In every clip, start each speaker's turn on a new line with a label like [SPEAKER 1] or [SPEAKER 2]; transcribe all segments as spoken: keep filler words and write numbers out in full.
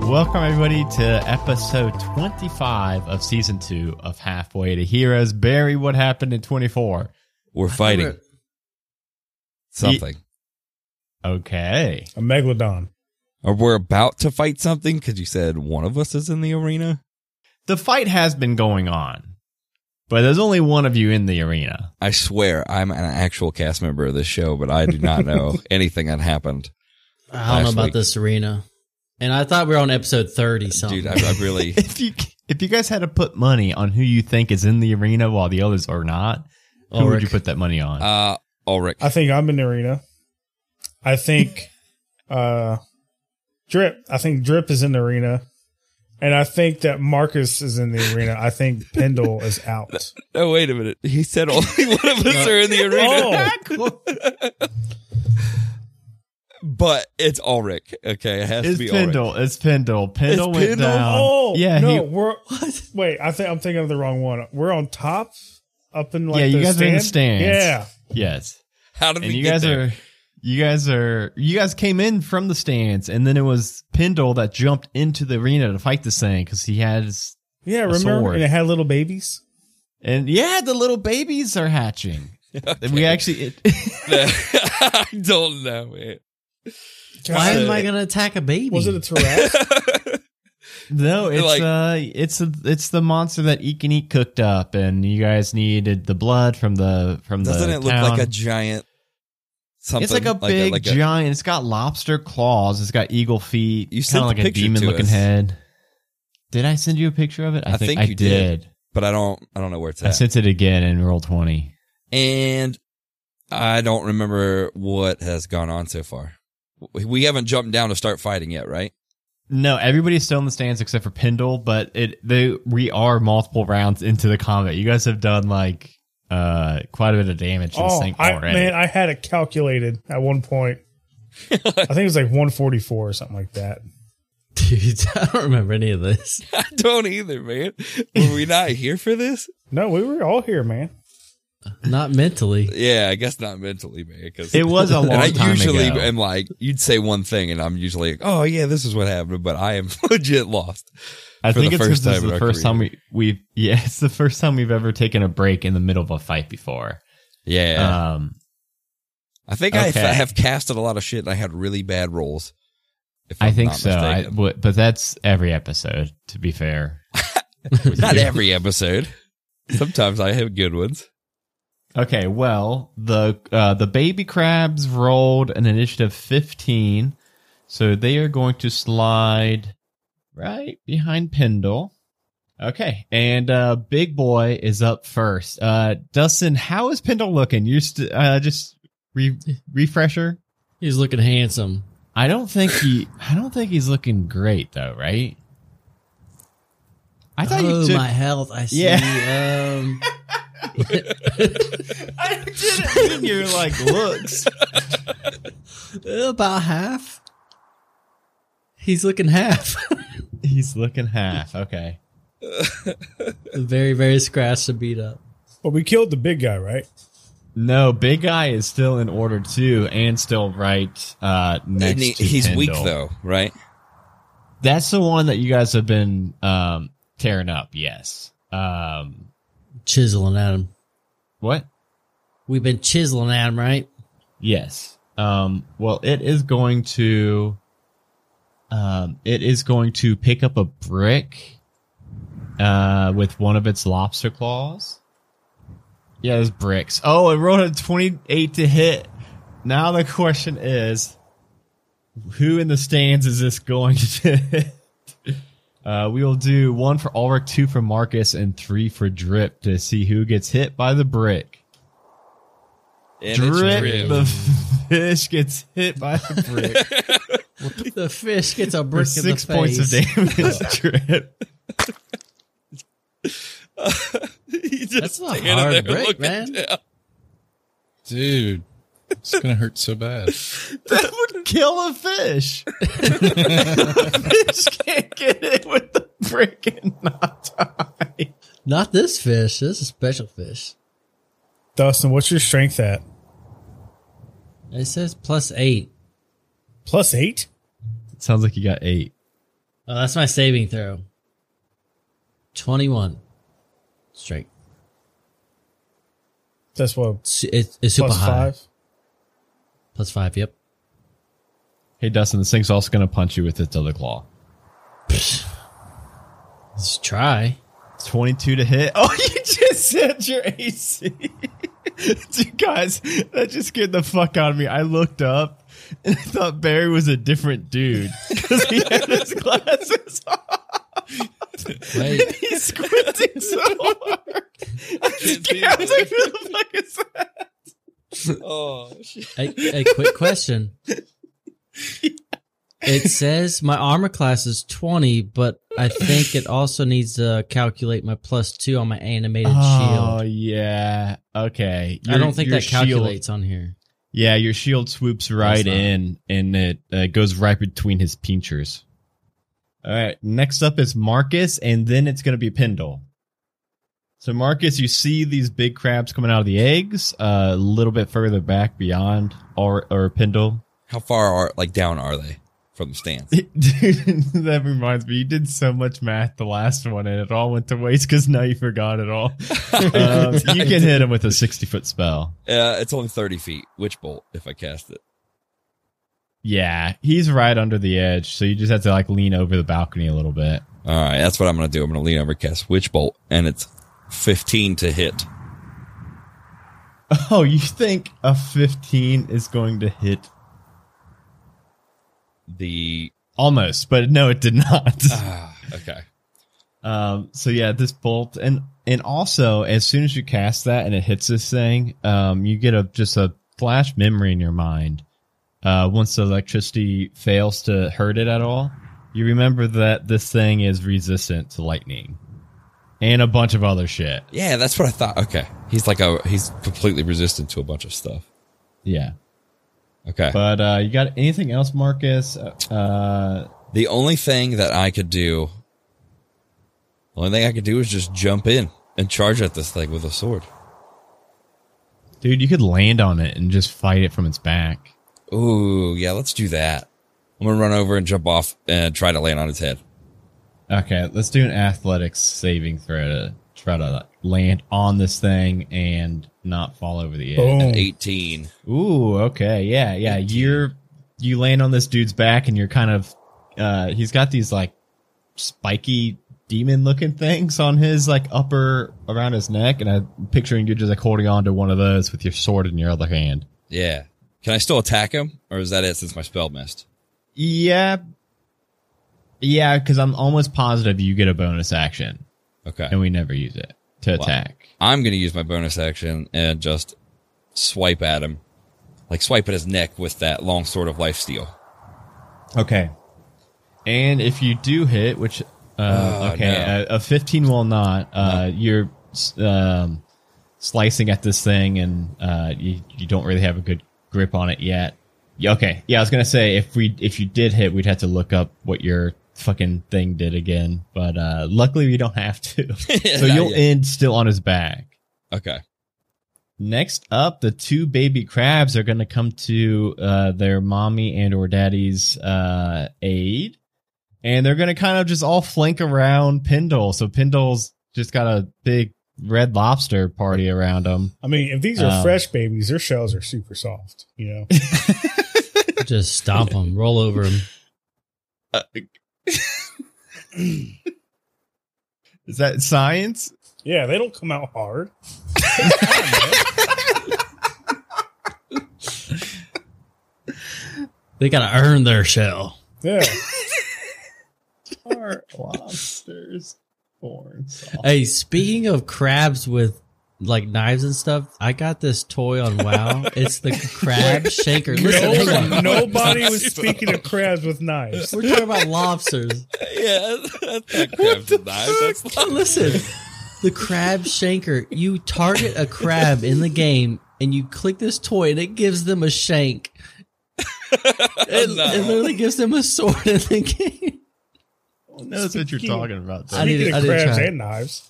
[SPEAKER 1] Welcome, everybody, to episode twenty-five of season two of Halfway to Heroes. Barry, what happened in twenty-four?
[SPEAKER 2] We're fighting something.
[SPEAKER 1] Okay.
[SPEAKER 3] A megalodon.
[SPEAKER 2] Or we're about to fight something because you said one of us is in the arena.
[SPEAKER 1] The fight has been going on, but there's only one of you in the arena.
[SPEAKER 2] I swear I'm an actual cast member of this show, but I do not know anything that happened.
[SPEAKER 4] I don't know about
[SPEAKER 2] week.
[SPEAKER 4] this arena. And I thought we were on episode thirty something.
[SPEAKER 2] Dude, I, I really...
[SPEAKER 1] if you if you guys had to put money on who you think is in the arena while the others are not, who
[SPEAKER 4] Ulrich.
[SPEAKER 1] would you put that money on?
[SPEAKER 2] Uh, Ulrich.
[SPEAKER 3] I think I'm in the arena. I think uh, Drip. I think Drip is in the arena. And I think that Marcus is in the arena. I think Pendle is out.
[SPEAKER 2] Oh, wait a minute. He said only one of us are in the arena.
[SPEAKER 3] Oh.
[SPEAKER 2] But it's Ulrich. Okay, it has
[SPEAKER 1] it's
[SPEAKER 2] to be
[SPEAKER 1] Pendle.
[SPEAKER 2] Ulrich.
[SPEAKER 1] It's Pendle. Pendle
[SPEAKER 2] It's
[SPEAKER 1] went
[SPEAKER 2] Pendle?
[SPEAKER 1] down.
[SPEAKER 3] Oh,
[SPEAKER 1] yeah.
[SPEAKER 3] no,
[SPEAKER 1] he,
[SPEAKER 3] we're wait. I think I'm thinking of the wrong one. We're on top, up in like
[SPEAKER 1] yeah,
[SPEAKER 3] the
[SPEAKER 1] you guys
[SPEAKER 3] stand?
[SPEAKER 1] are in the stands.
[SPEAKER 3] Yeah,
[SPEAKER 1] Yes.
[SPEAKER 2] How did
[SPEAKER 1] And
[SPEAKER 2] we
[SPEAKER 1] you
[SPEAKER 2] get
[SPEAKER 1] guys
[SPEAKER 2] there?
[SPEAKER 1] are, you guys are, you guys came in from the stands, and then it was Pendle that jumped into the arena to fight this thing because he has,
[SPEAKER 3] yeah.
[SPEAKER 1] A
[SPEAKER 3] Remember,
[SPEAKER 1] sword.
[SPEAKER 3] and it had little babies.
[SPEAKER 1] and yeah, the little babies are hatching.
[SPEAKER 2] Okay.
[SPEAKER 1] We actually, it,
[SPEAKER 2] I don't know, man.
[SPEAKER 4] Why
[SPEAKER 3] God,
[SPEAKER 4] am I going to attack a baby?
[SPEAKER 3] Was it a Taras?
[SPEAKER 1] no, it's
[SPEAKER 2] Like-
[SPEAKER 1] uh, it's a, it's the monster that Eek and Eek cooked up, and you guys needed the blood from the from the.
[SPEAKER 2] Doesn't it look
[SPEAKER 1] town.
[SPEAKER 2] like a giant something?
[SPEAKER 1] It's like a big
[SPEAKER 2] like a-
[SPEAKER 1] giant. It's got lobster claws. It's got eagle feet.
[SPEAKER 2] You
[SPEAKER 1] kind
[SPEAKER 2] sent
[SPEAKER 1] of
[SPEAKER 2] the
[SPEAKER 1] like a
[SPEAKER 2] picture to
[SPEAKER 1] demon looking
[SPEAKER 2] us.
[SPEAKER 1] head. Did I send you a picture of it?
[SPEAKER 2] I think
[SPEAKER 1] I
[SPEAKER 2] you did.
[SPEAKER 1] did.
[SPEAKER 2] But I don't I don't know where it's
[SPEAKER 1] I
[SPEAKER 2] at.
[SPEAKER 1] sent it again in roll twenty.
[SPEAKER 2] And I don't remember what has gone on so far. We haven't jumped down to start fighting yet, right?
[SPEAKER 1] No, everybody's still in the stands except for Pendle, but it they we are multiple rounds into the combat. You guys have done like uh quite a bit of damage to this
[SPEAKER 3] Oh,
[SPEAKER 1] thing
[SPEAKER 3] I,
[SPEAKER 1] already.
[SPEAKER 3] man, I had it calculated at one point. I think it was like one forty-four or something like that.
[SPEAKER 4] Dude, I don't remember any of this.
[SPEAKER 2] I don't either, man. Were we not here for this?
[SPEAKER 3] No, we were all here, man.
[SPEAKER 4] Not mentally.
[SPEAKER 2] Yeah, I guess not mentally, man. Cause
[SPEAKER 1] It was a long
[SPEAKER 2] and I
[SPEAKER 1] time
[SPEAKER 2] usually
[SPEAKER 1] ago.
[SPEAKER 2] am like, you'd say one thing, and I'm usually like, oh yeah, this is what happened, but I am legit lost.
[SPEAKER 1] I
[SPEAKER 2] for
[SPEAKER 1] think
[SPEAKER 2] the
[SPEAKER 1] it's
[SPEAKER 2] first
[SPEAKER 1] because this is
[SPEAKER 2] time in
[SPEAKER 1] the
[SPEAKER 2] our
[SPEAKER 1] first
[SPEAKER 2] career.
[SPEAKER 1] time we we've yeah, it's the first time we've ever taken a break in the middle of a fight before.
[SPEAKER 2] Yeah,
[SPEAKER 1] Um,
[SPEAKER 2] I think I
[SPEAKER 1] okay.
[SPEAKER 2] have casted a lot of shit, and I had really bad rolls. If
[SPEAKER 1] I
[SPEAKER 2] I'm
[SPEAKER 1] think
[SPEAKER 2] not
[SPEAKER 1] so. I,
[SPEAKER 2] mistaken.
[SPEAKER 1] w- but that's every episode, to be fair.
[SPEAKER 2] Not every episode. Sometimes I have good ones.
[SPEAKER 1] Okay, well, the uh, the baby crabs rolled an initiative fifteen, so they are going to slide right behind Pendle. Okay, and uh, Big Boy is up first. Uh, Dustin, how is Pendle looking? You st- uh, just re- refresher.
[SPEAKER 4] He's looking handsome.
[SPEAKER 1] I don't think he. I don't think he's looking great though, right? I thought
[SPEAKER 4] oh,
[SPEAKER 1] you took.
[SPEAKER 4] my health. I see.
[SPEAKER 1] Yeah.
[SPEAKER 4] Um,
[SPEAKER 1] I didn't mean your like looks.
[SPEAKER 4] about half. He's looking half.
[SPEAKER 1] He's looking half. Okay.
[SPEAKER 4] very, very scratched and beat up.
[SPEAKER 3] But we killed the big guy, right?
[SPEAKER 1] No, Big Guy is still in order too, and still right uh, next
[SPEAKER 2] And he-
[SPEAKER 1] to
[SPEAKER 2] he's
[SPEAKER 1] Pendle.
[SPEAKER 2] weak though, right?
[SPEAKER 1] That's the one that you guys have been um, tearing up. Yes. Um,
[SPEAKER 4] Chiseling at him.
[SPEAKER 1] what?
[SPEAKER 4] We've been chiseling at him, right?
[SPEAKER 1] Yes. Um, well, it is going to. Um, it is going to pick up a brick uh, with one of its lobster claws. Yeah, there's bricks. Oh, it rolled a twenty-eight to hit. Now the question is, who in the stands is this going to hit? Uh, we will do one for Ulrich, two for Marcus, and three for Drip to see who gets hit by the brick.
[SPEAKER 2] And
[SPEAKER 1] Drip,
[SPEAKER 2] it's
[SPEAKER 1] the fish gets hit by the brick.
[SPEAKER 4] The fish gets a
[SPEAKER 1] For
[SPEAKER 4] brick in
[SPEAKER 1] six
[SPEAKER 4] the
[SPEAKER 1] points of
[SPEAKER 4] face.
[SPEAKER 1] damage. Drip.
[SPEAKER 2] He just
[SPEAKER 4] That's a
[SPEAKER 2] standing
[SPEAKER 4] hard
[SPEAKER 2] there
[SPEAKER 4] break,
[SPEAKER 2] looking
[SPEAKER 4] man.
[SPEAKER 2] down.
[SPEAKER 5] Dude, it's gonna hurt so bad.
[SPEAKER 1] That would kill a fish. Fish can't get it with the brick and not die.
[SPEAKER 4] Not this fish. This is a special fish.
[SPEAKER 3] Dustin, what's your strength at?
[SPEAKER 4] It says plus eight.
[SPEAKER 3] Plus eight?
[SPEAKER 1] It sounds like you got eight.
[SPEAKER 4] Oh, that's my saving throw. twenty-one. Straight.
[SPEAKER 3] That's what.
[SPEAKER 4] It's, it's, it's super
[SPEAKER 3] Plus
[SPEAKER 4] high.
[SPEAKER 3] five.
[SPEAKER 4] Plus five, yep.
[SPEAKER 1] Hey, Dustin, this thing's also going to punch you with its other claw.
[SPEAKER 4] Let's try.
[SPEAKER 1] twenty-two to hit. Oh, you just said your A C. Dude, guys, that just scared the fuck out of me. I looked up and I thought Barry was a different dude because he had his glasses on.
[SPEAKER 4] Wait.
[SPEAKER 1] And he's squinting so hard. I,
[SPEAKER 2] can't see
[SPEAKER 1] I was like,
[SPEAKER 2] anything.
[SPEAKER 1] who the fuck is that?
[SPEAKER 2] Oh, shit.
[SPEAKER 4] A, a quick question. It says my armor class is twenty, but I think it also needs to calculate my plus two on my animated
[SPEAKER 1] Oh,
[SPEAKER 4] shield.
[SPEAKER 1] yeah. Okay.
[SPEAKER 4] I
[SPEAKER 1] Your-
[SPEAKER 4] don't think
[SPEAKER 1] your
[SPEAKER 4] that
[SPEAKER 1] shield-
[SPEAKER 4] calculates on here.
[SPEAKER 1] Yeah, your shield swoops right
[SPEAKER 4] not.
[SPEAKER 1] in, and it uh, goes right between his pinchers. All right, next up is Marcus, and then it's going to be Pendle. So Marcus, you see these big crabs coming out of the eggs, uh, a little bit further back beyond or or Pendle.
[SPEAKER 2] How far are like down are they from the stands?
[SPEAKER 1] Dude, that reminds me, you did so much math the last one, and it all went to waste because now you forgot it all. um, you can hit him with a sixty foot spell.
[SPEAKER 2] Uh, it's only thirty feet. Witch bolt if I cast it.
[SPEAKER 1] Yeah, he's right under the edge, so you just have to like lean over the balcony a little bit.
[SPEAKER 2] All right, that's what I'm going to do. I'm going to lean over, cast Witch bolt, and it's fifteen to hit.
[SPEAKER 1] Oh, you think a fifteen is going to hit?
[SPEAKER 2] The
[SPEAKER 1] Almost, but no, it did not.
[SPEAKER 2] ah, okay.
[SPEAKER 1] Um, so yeah, this bolt, and and also as soon as you cast that and it hits this thing, um, you get a just a flash memory in your mind. Uh, once the electricity fails to hurt it at all, you remember that this thing is resistant to lightning and a bunch of other shit.
[SPEAKER 2] Yeah, that's what I thought. Okay, he's like a he's completely resistant to a bunch of stuff.
[SPEAKER 1] Yeah,
[SPEAKER 2] Okay,
[SPEAKER 1] but uh, you got anything else, Marcus? Uh,
[SPEAKER 2] the only thing that I could do, the only thing I could do is just jump in and charge at this thing with a sword.
[SPEAKER 1] dude, you could land on it and just fight it from its back.
[SPEAKER 2] Ooh, yeah, let's do that. I'm gonna run over and jump off and try to land on its head.
[SPEAKER 1] Okay, let's do an athletics saving throw to try to land on this thing and not fall over the edge.
[SPEAKER 3] Boom.
[SPEAKER 2] An eighteen.
[SPEAKER 1] Ooh, okay, yeah, yeah. You're you land on this dude's back and you're kind of uh he's got these like spiky demon looking things on his like upper around his neck, and I'm picturing you just like holding on to one of those with your sword in your other hand.
[SPEAKER 2] Yeah. Can I still attack him, or is that it since my spell missed?
[SPEAKER 1] Yeah. Yeah, because I'm almost positive you get a bonus action,
[SPEAKER 2] Okay.
[SPEAKER 1] and we never use it to
[SPEAKER 2] Wow.
[SPEAKER 1] attack.
[SPEAKER 2] I'm going to use my bonus action and just swipe at him. Like swipe at his neck with that long sword of lifesteal.
[SPEAKER 1] Okay. And if you do hit, which, uh,
[SPEAKER 2] Oh,
[SPEAKER 1] okay,
[SPEAKER 2] no.
[SPEAKER 1] a, a fifteen will not, uh, you're, um, slicing at this thing and, uh, you, you don't really have a good grip on it yet. Yeah, okay. Yeah, I was going to say, if we, if you did hit, we'd have to look up what your fucking thing did again, but, uh, luckily we don't have to. So
[SPEAKER 2] Not
[SPEAKER 1] you'll
[SPEAKER 2] yet.
[SPEAKER 1] end still on his back.
[SPEAKER 2] Okay.
[SPEAKER 1] Next up, the two baby crabs are going to come to uh, their mommy and or daddy's uh, aid, and they're going to kind of just all flank around Pendle. So Pendle's just got a big red lobster party around him.
[SPEAKER 3] I mean, if these are
[SPEAKER 1] Um,
[SPEAKER 3] fresh babies, their shells are super soft. You know,
[SPEAKER 4] Just stomp them, roll over them.
[SPEAKER 1] Is that science?
[SPEAKER 3] yeah, they don't come out hard.
[SPEAKER 4] They gotta earn their shell.
[SPEAKER 3] Yeah,
[SPEAKER 1] Are lobsters born soft?
[SPEAKER 4] Hey, speaking of crabs with like knives and stuff, I got this toy on WoW. It's the crab shaker. Listen, hang
[SPEAKER 3] no,
[SPEAKER 4] on.
[SPEAKER 3] nobody was speaking of crabs with knives.
[SPEAKER 4] We're talking about lobsters.
[SPEAKER 2] Yeah, that's not crabs and knives. That's not.
[SPEAKER 4] Listen, the crab shanker. You target a crab in the game, and you click this toy, and it gives them a shank. It,
[SPEAKER 2] No.
[SPEAKER 4] it literally gives them a sword in the game.
[SPEAKER 1] That's what you're talking about.
[SPEAKER 4] I need
[SPEAKER 3] Speaking
[SPEAKER 4] to- I
[SPEAKER 3] of
[SPEAKER 4] need to
[SPEAKER 3] crabs
[SPEAKER 4] try.
[SPEAKER 3] and knives,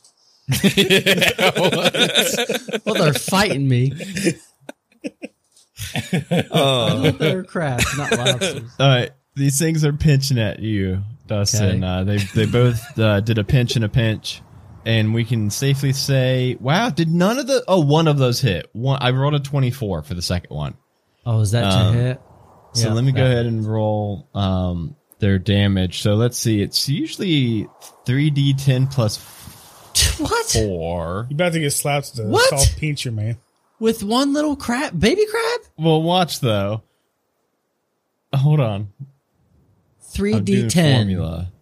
[SPEAKER 4] Well, they're fighting me. I
[SPEAKER 2] Oh,
[SPEAKER 4] thought they were crabs, not lobsters.
[SPEAKER 1] All right. These things are pinching at you, Dustin.
[SPEAKER 4] Okay.
[SPEAKER 1] Uh, they they both uh, did a pinch and a pinch, and we can safely say, wow, did none of the oh one of those hit? One, I rolled a twenty-four for the second one.
[SPEAKER 4] Oh, is that
[SPEAKER 1] Um,
[SPEAKER 4] your hit?
[SPEAKER 1] So
[SPEAKER 4] Yeah,
[SPEAKER 1] let me go
[SPEAKER 4] that-
[SPEAKER 1] ahead and roll um, their damage. So let's see. It's usually three d ten plus
[SPEAKER 4] What?
[SPEAKER 1] four.
[SPEAKER 3] You about to get slapped with a
[SPEAKER 4] What?
[SPEAKER 3] soft pincher, man.
[SPEAKER 4] With one little crab, baby crab?
[SPEAKER 1] Well, watch though. Hold on.
[SPEAKER 4] Three
[SPEAKER 1] I'm
[SPEAKER 4] d
[SPEAKER 1] doing
[SPEAKER 4] ten.
[SPEAKER 1] formula.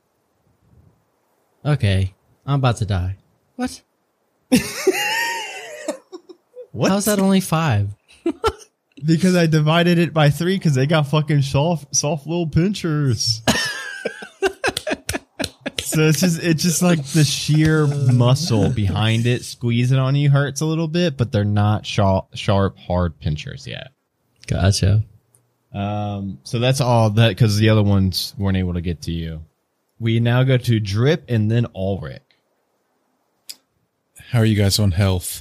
[SPEAKER 4] Okay, I'm about to die. What?
[SPEAKER 1] What?
[SPEAKER 4] How's that only five?
[SPEAKER 1] Because I divided it by three because they got fucking soft, soft little pinchers. So it's just, it's just like the sheer muscle behind it squeezing on you hurts a little bit, but they're not sharp, sharp, hard pinchers yet.
[SPEAKER 4] Gotcha.
[SPEAKER 1] Um, so that's all that because the other ones weren't able to get to you. We now go to Drip and then Ulrich.
[SPEAKER 5] How are you guys on health?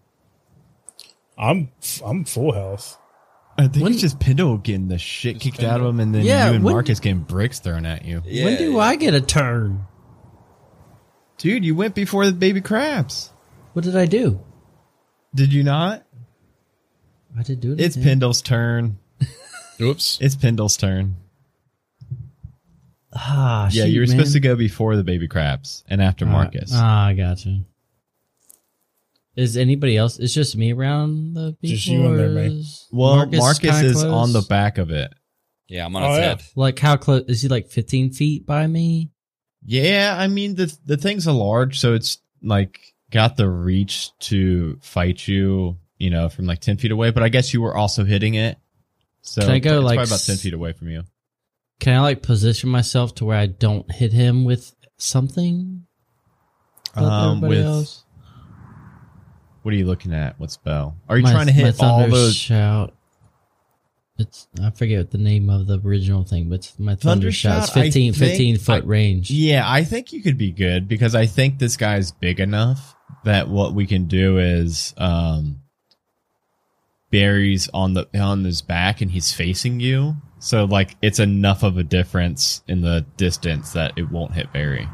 [SPEAKER 3] I'm I'm full health.
[SPEAKER 1] I think
[SPEAKER 4] When-
[SPEAKER 1] it's just Pendle getting the shit kicked out of him, and then
[SPEAKER 4] Yeah,
[SPEAKER 1] you and
[SPEAKER 4] when-
[SPEAKER 1] Marcus getting bricks thrown at you.
[SPEAKER 2] Yeah,
[SPEAKER 4] when do
[SPEAKER 2] yeah.
[SPEAKER 4] I get a turn?
[SPEAKER 1] Dude, you went before the baby crabs.
[SPEAKER 4] What did I do?
[SPEAKER 1] Did you not?
[SPEAKER 4] I did do it.
[SPEAKER 1] It's
[SPEAKER 4] again.
[SPEAKER 1] Pendle's turn.
[SPEAKER 5] Oops.
[SPEAKER 1] It's Pendle's turn.
[SPEAKER 4] Ah,
[SPEAKER 1] Yeah,
[SPEAKER 4] shoot,
[SPEAKER 1] you were
[SPEAKER 4] man.
[SPEAKER 1] supposed to go before the baby crabs and after Marcus.
[SPEAKER 4] Ah, I gotcha. Is anybody else? It's just me around the people.
[SPEAKER 3] Just you and there,
[SPEAKER 4] or
[SPEAKER 3] mate.
[SPEAKER 4] is
[SPEAKER 1] well,
[SPEAKER 4] Marcus
[SPEAKER 1] Marcus,
[SPEAKER 4] kinda
[SPEAKER 1] is
[SPEAKER 4] close?
[SPEAKER 1] on the back of it.
[SPEAKER 2] Yeah, I'm on
[SPEAKER 3] Oh,
[SPEAKER 2] its
[SPEAKER 3] yeah.
[SPEAKER 2] head.
[SPEAKER 4] Like how close is he? Like fifteen feet by me?
[SPEAKER 1] Yeah, I mean the the thing's a large, so it's like got the reach to fight you, you know, from like ten feet away. But I guess you were also hitting it, so
[SPEAKER 4] Can I go,
[SPEAKER 1] it's
[SPEAKER 4] like,
[SPEAKER 1] probably about ten
[SPEAKER 4] s-
[SPEAKER 1] feet away from you.
[SPEAKER 4] Can I like position myself to where I don't hit him with something? Like
[SPEAKER 1] Um,
[SPEAKER 4] everybody
[SPEAKER 1] with
[SPEAKER 4] else?
[SPEAKER 1] what are you looking at? What spell? Are you
[SPEAKER 4] My-
[SPEAKER 1] trying to
[SPEAKER 4] my
[SPEAKER 1] hit all
[SPEAKER 4] thunder
[SPEAKER 1] those?
[SPEAKER 4] shout? It's I forget the name of the original thing, but it's my thunder,
[SPEAKER 1] Thunder
[SPEAKER 4] shout. It's
[SPEAKER 1] shout, I
[SPEAKER 4] fifteen,
[SPEAKER 1] think-
[SPEAKER 4] fifteen foot
[SPEAKER 1] I-
[SPEAKER 4] range.
[SPEAKER 1] Yeah, I think you could be good because I think this guy's big enough that what we can do is um Barry's on the on his back and he's facing you. So like it's enough of a difference in the distance that it won't hit Barry.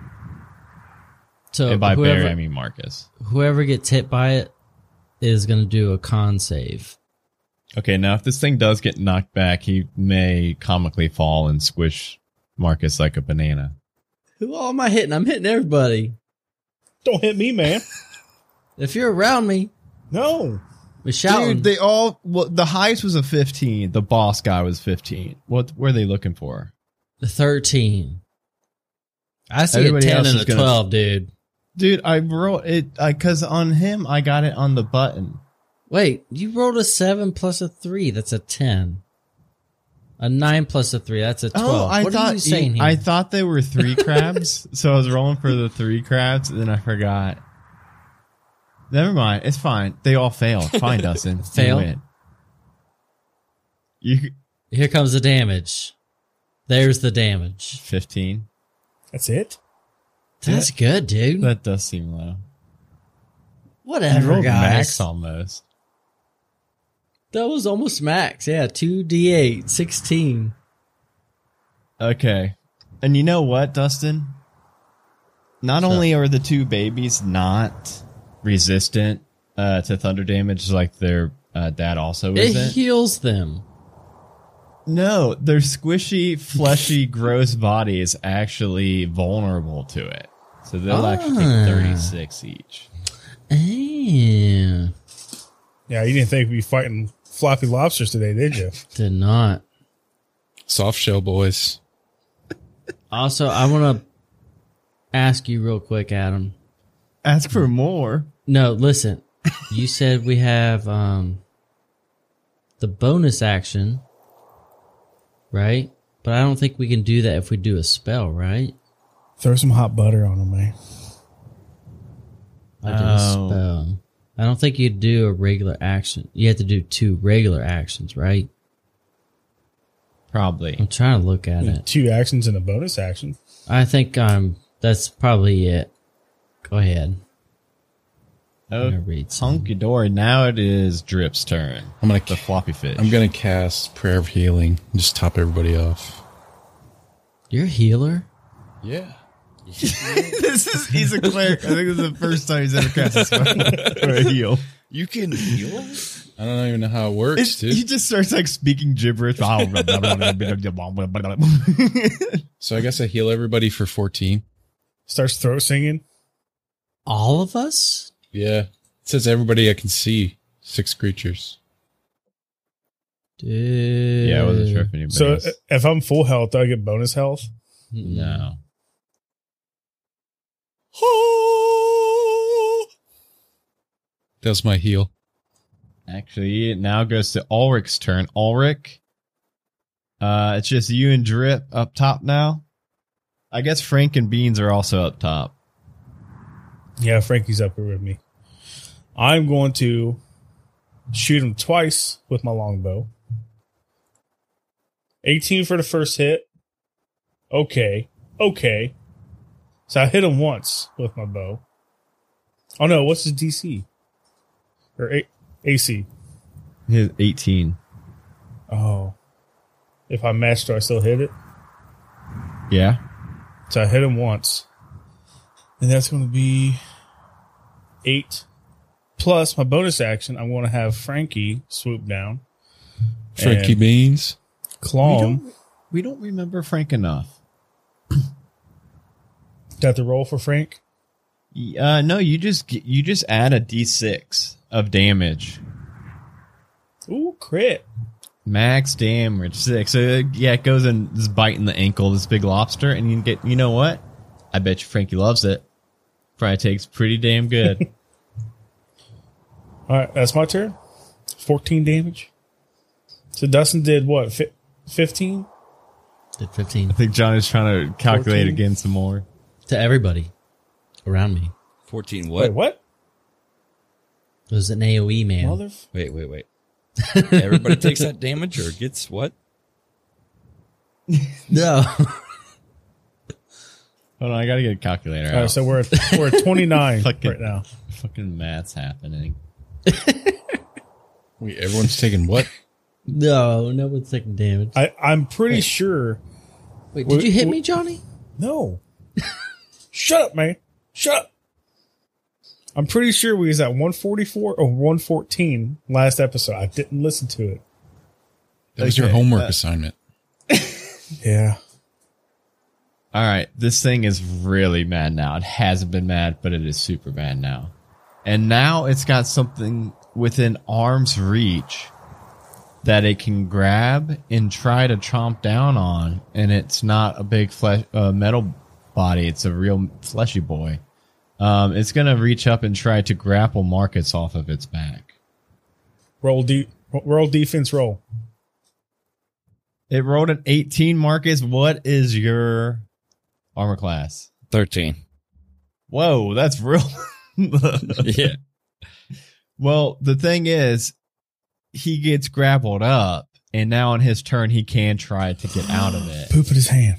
[SPEAKER 4] So
[SPEAKER 1] and by
[SPEAKER 4] whoever,
[SPEAKER 1] Barry I mean Marcus.
[SPEAKER 4] whoever gets hit by it is going to do a con save.
[SPEAKER 1] Okay, now if this thing does get knocked back, he may comically fall and squish Marcus like a banana.
[SPEAKER 4] Who all am I hitting? I'm hitting everybody.
[SPEAKER 3] Don't hit me, man.
[SPEAKER 4] If you're around me,
[SPEAKER 3] No.
[SPEAKER 4] we're shouting.
[SPEAKER 1] Dude, they all well, the highest was a fifteen. The boss guy was fifteen. What were they looking for?
[SPEAKER 4] thirteen. I see
[SPEAKER 1] Everybody
[SPEAKER 4] a ten
[SPEAKER 1] else
[SPEAKER 4] and
[SPEAKER 1] is
[SPEAKER 4] a
[SPEAKER 1] gonna-
[SPEAKER 4] twelve, dude.
[SPEAKER 1] Dude, I wrote it because on him I got it on the button.
[SPEAKER 4] Wait, you rolled a seven plus a three. That's a ten. A nine plus a three. That's a twelve.
[SPEAKER 1] Oh, I
[SPEAKER 4] what
[SPEAKER 1] thought
[SPEAKER 4] are you saying here?
[SPEAKER 1] I thought they were three crabs, so I was rolling for the three crabs, and then I forgot. Never mind, it's fine. They all failed. Fine, Dustin. You
[SPEAKER 4] Fail?
[SPEAKER 1] win. You
[SPEAKER 4] Here comes the damage. There's the damage.
[SPEAKER 1] fifteen.
[SPEAKER 3] That's it?
[SPEAKER 4] That's good, dude.
[SPEAKER 1] That does seem low. You
[SPEAKER 4] Whatever,
[SPEAKER 1] rolled
[SPEAKER 4] guys.
[SPEAKER 1] max almost.
[SPEAKER 4] That was almost max. Yeah, two d eight, sixteen.
[SPEAKER 1] Okay. And you know what, Dustin? Not
[SPEAKER 4] What's
[SPEAKER 1] only are the two babies not resistant uh, to thunder damage like their uh, dad also
[SPEAKER 4] It
[SPEAKER 1] isn't.
[SPEAKER 4] heals them.
[SPEAKER 1] No, their squishy, fleshy, gross body is actually vulnerable to it. So they'll actually
[SPEAKER 4] Ah.
[SPEAKER 1] take thirty-six each.
[SPEAKER 4] Yeah.
[SPEAKER 3] Yeah, you didn't think we'd be fighting floppy lobsters today, did you?
[SPEAKER 4] Did not.
[SPEAKER 5] Soft shell boys.
[SPEAKER 4] Also, I want to ask you real quick, Adam.
[SPEAKER 1] Ask for more.
[SPEAKER 4] No, listen. You said we have um the bonus action, right? But I don't think we can do that if we do a spell, right?
[SPEAKER 3] Throw some hot butter on them, man.
[SPEAKER 4] I did a
[SPEAKER 1] Oh.
[SPEAKER 4] spell. I don't think you do a regular action. You have to do two regular actions, right?
[SPEAKER 1] Probably.
[SPEAKER 4] I'm trying to look at it.
[SPEAKER 3] Two actions and a bonus action.
[SPEAKER 4] I think um that's probably it. Go ahead.
[SPEAKER 1] Oh,
[SPEAKER 4] gonna read some.
[SPEAKER 1] hunky dory. Now it is Drip's turn.
[SPEAKER 5] I'm gonna
[SPEAKER 1] The floppy fish.
[SPEAKER 5] I'm gonna cast Prayer of Healing and just top everybody off.
[SPEAKER 4] You're a healer?
[SPEAKER 5] Yeah.
[SPEAKER 1] This is he's a cleric. I think this is the first time he's ever cast a spell or a heal.
[SPEAKER 2] You can heal?
[SPEAKER 5] I don't even know how it works,
[SPEAKER 1] It's,
[SPEAKER 5] dude.
[SPEAKER 1] he just starts like speaking gibberish.
[SPEAKER 5] So I guess I heal everybody for fourteen.
[SPEAKER 3] Starts throat singing.
[SPEAKER 4] All of us?
[SPEAKER 5] Yeah. It says everybody I can see. Six creatures.
[SPEAKER 4] Dude.
[SPEAKER 1] Yeah, I wasn't sure if anybody
[SPEAKER 3] So
[SPEAKER 1] else.
[SPEAKER 3] if I'm full health, do I get bonus health?
[SPEAKER 1] No.
[SPEAKER 5] That was my heal.
[SPEAKER 1] Actually, it now goes to Ulrich's turn. Ulrich, uh, it's just you and Drip up top now. I guess Frank and Beans are also up top.
[SPEAKER 3] Yeah, Frankie's up here with me. I'm going to shoot him twice with my longbow. eighteen for the first hit. Okay. Okay. So I hit him once with my bow. Oh no, what's his D C? Or A- AC?
[SPEAKER 1] His eighteen.
[SPEAKER 3] Oh. If I match, do I still hit it?
[SPEAKER 1] Yeah.
[SPEAKER 3] So I hit him once. And that's going to be eight. Plus my bonus action, I'm going to have Frankie swoop down.
[SPEAKER 5] Frankie
[SPEAKER 3] And
[SPEAKER 5] Beans.
[SPEAKER 3] claw
[SPEAKER 1] We
[SPEAKER 3] him.
[SPEAKER 1] don't, we don't remember Frank enough.
[SPEAKER 3] Got the roll for Frank?
[SPEAKER 1] Uh, no, you just get- you just add a d six of damage.
[SPEAKER 3] Ooh, crit.
[SPEAKER 1] Max damage six. So uh, yeah, it goes and is biting the ankle of this big lobster, and you get. You know what? I bet you Frankie loves it. Probably takes pretty damn good.
[SPEAKER 3] All right, that's my turn. fourteen damage. So Dustin did what? Fi- fifteen?
[SPEAKER 4] Did fifteen
[SPEAKER 1] I think John is trying to calculate
[SPEAKER 3] fourteen?
[SPEAKER 1] again some more.
[SPEAKER 4] to everybody around me.
[SPEAKER 2] fourteen
[SPEAKER 3] Wait,
[SPEAKER 2] what?
[SPEAKER 3] what?
[SPEAKER 4] It was an AoE, man.
[SPEAKER 3] Mother.
[SPEAKER 2] Wait, wait, wait. Everybody takes that damage or gets what?
[SPEAKER 4] No.
[SPEAKER 1] Hold on, I gotta get a calculator
[SPEAKER 3] All
[SPEAKER 1] out.
[SPEAKER 3] right, so we're at, we're at twenty-nine
[SPEAKER 1] Fucking-
[SPEAKER 3] right now.
[SPEAKER 1] Fucking math's happening.
[SPEAKER 5] Wait, everyone's taking what?
[SPEAKER 4] no, no one's taking damage.
[SPEAKER 3] I, I'm pretty sure.
[SPEAKER 4] Wait, did
[SPEAKER 3] we-
[SPEAKER 4] you hit
[SPEAKER 3] we-
[SPEAKER 4] me, Johnny?
[SPEAKER 3] No. Shut up, man. Shut up. I'm pretty sure we was at one forty-four or one fourteen last episode. I didn't listen to it.
[SPEAKER 5] That was your
[SPEAKER 1] Okay,
[SPEAKER 5] homework
[SPEAKER 1] uh,
[SPEAKER 5] assignment.
[SPEAKER 3] Yeah.
[SPEAKER 1] All right, this thing is really mad now. It hasn't been mad, but it is super mad now. And now it's got something within arm's reach that it can grab and try to chomp down on. And it's not a big flesh, uh, metal body. It's a real fleshy boy. Um, it's going to reach up and try to grapple Marcus off of its back.
[SPEAKER 3] Roll de- roll defense roll.
[SPEAKER 1] It rolled an eighteen, Marcus. What is your armor class?
[SPEAKER 2] thirteen.
[SPEAKER 1] Whoa, that's real.
[SPEAKER 2] Yeah.
[SPEAKER 1] Well, the thing is, he gets grappled up, and now on his turn, he can try to get out of it.
[SPEAKER 3] Poop in his hand.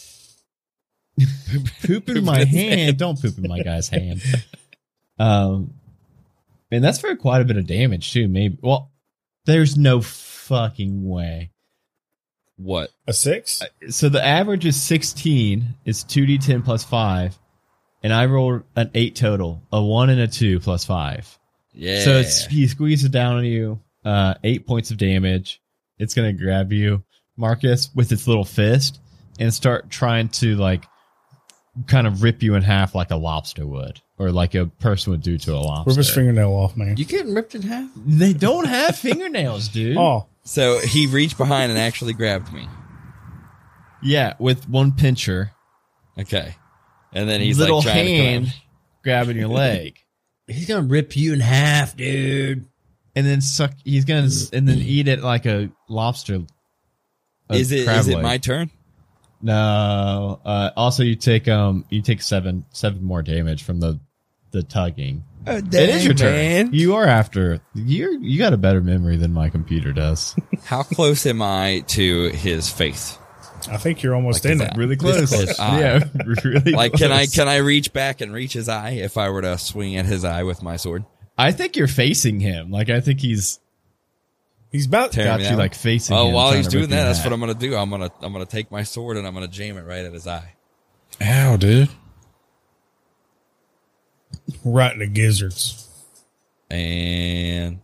[SPEAKER 1] Poop in my hand. Don't poop in my guy's hand. Um, and that's for quite a bit of damage, too. Maybe. Well, there's no fucking way.
[SPEAKER 2] What?
[SPEAKER 3] A six?
[SPEAKER 1] So the average is sixteen. It's two d ten plus five. And I rolled an eight total. A one and a two plus five.
[SPEAKER 2] Yeah.
[SPEAKER 1] So it's, he squeezes down on you, uh, eight points of damage. It's going to grab you, Marcus, with its little fist and start trying to, like, kind of rip you in half like a lobster would, or like a person would do to a lobster.
[SPEAKER 3] Rip his fingernail off, man.
[SPEAKER 4] You getting ripped in half?
[SPEAKER 1] They don't have fingernails, dude.
[SPEAKER 3] Oh,
[SPEAKER 2] So he reached behind and actually grabbed me.
[SPEAKER 1] Yeah, with one pincher.
[SPEAKER 2] Okay. And then he's
[SPEAKER 1] little
[SPEAKER 2] like trying
[SPEAKER 1] hand
[SPEAKER 2] to come
[SPEAKER 1] grabbing your leg.
[SPEAKER 4] He's gonna rip you in half, dude.
[SPEAKER 1] And then suck, he's going to, and then eat it like a lobster. a
[SPEAKER 2] Is it
[SPEAKER 1] crab
[SPEAKER 2] is it
[SPEAKER 1] leg.
[SPEAKER 2] my turn?
[SPEAKER 1] No. Uh, also, you take um, you take seven seven more damage from the the tugging.
[SPEAKER 2] Oh,
[SPEAKER 1] It is your turn. You are after. You you got a better memory than my computer does.
[SPEAKER 2] How close am I to his face?
[SPEAKER 3] I think you're almost
[SPEAKER 2] Like
[SPEAKER 3] in
[SPEAKER 2] that.
[SPEAKER 3] it.
[SPEAKER 1] Really close.
[SPEAKER 2] His eye.
[SPEAKER 1] Yeah, really.
[SPEAKER 2] Like,
[SPEAKER 1] close.
[SPEAKER 2] can I can I reach back and reach his eye if I were to swing at his eye with my sword?
[SPEAKER 1] I think you're facing him. Like I think he's
[SPEAKER 3] He's about
[SPEAKER 2] Tearing
[SPEAKER 1] got
[SPEAKER 2] me
[SPEAKER 1] you
[SPEAKER 2] out.
[SPEAKER 1] like facing
[SPEAKER 2] Oh,
[SPEAKER 1] him.
[SPEAKER 2] while
[SPEAKER 1] trying
[SPEAKER 2] he's
[SPEAKER 1] to
[SPEAKER 2] doing
[SPEAKER 1] rip
[SPEAKER 2] that,
[SPEAKER 1] your
[SPEAKER 2] that's
[SPEAKER 1] hat.
[SPEAKER 2] what I'm gonna do. I'm gonna I'm gonna take my sword and I'm gonna jam it right at his eye.
[SPEAKER 5] Ow, dude.
[SPEAKER 3] right in the gizzards.
[SPEAKER 2] And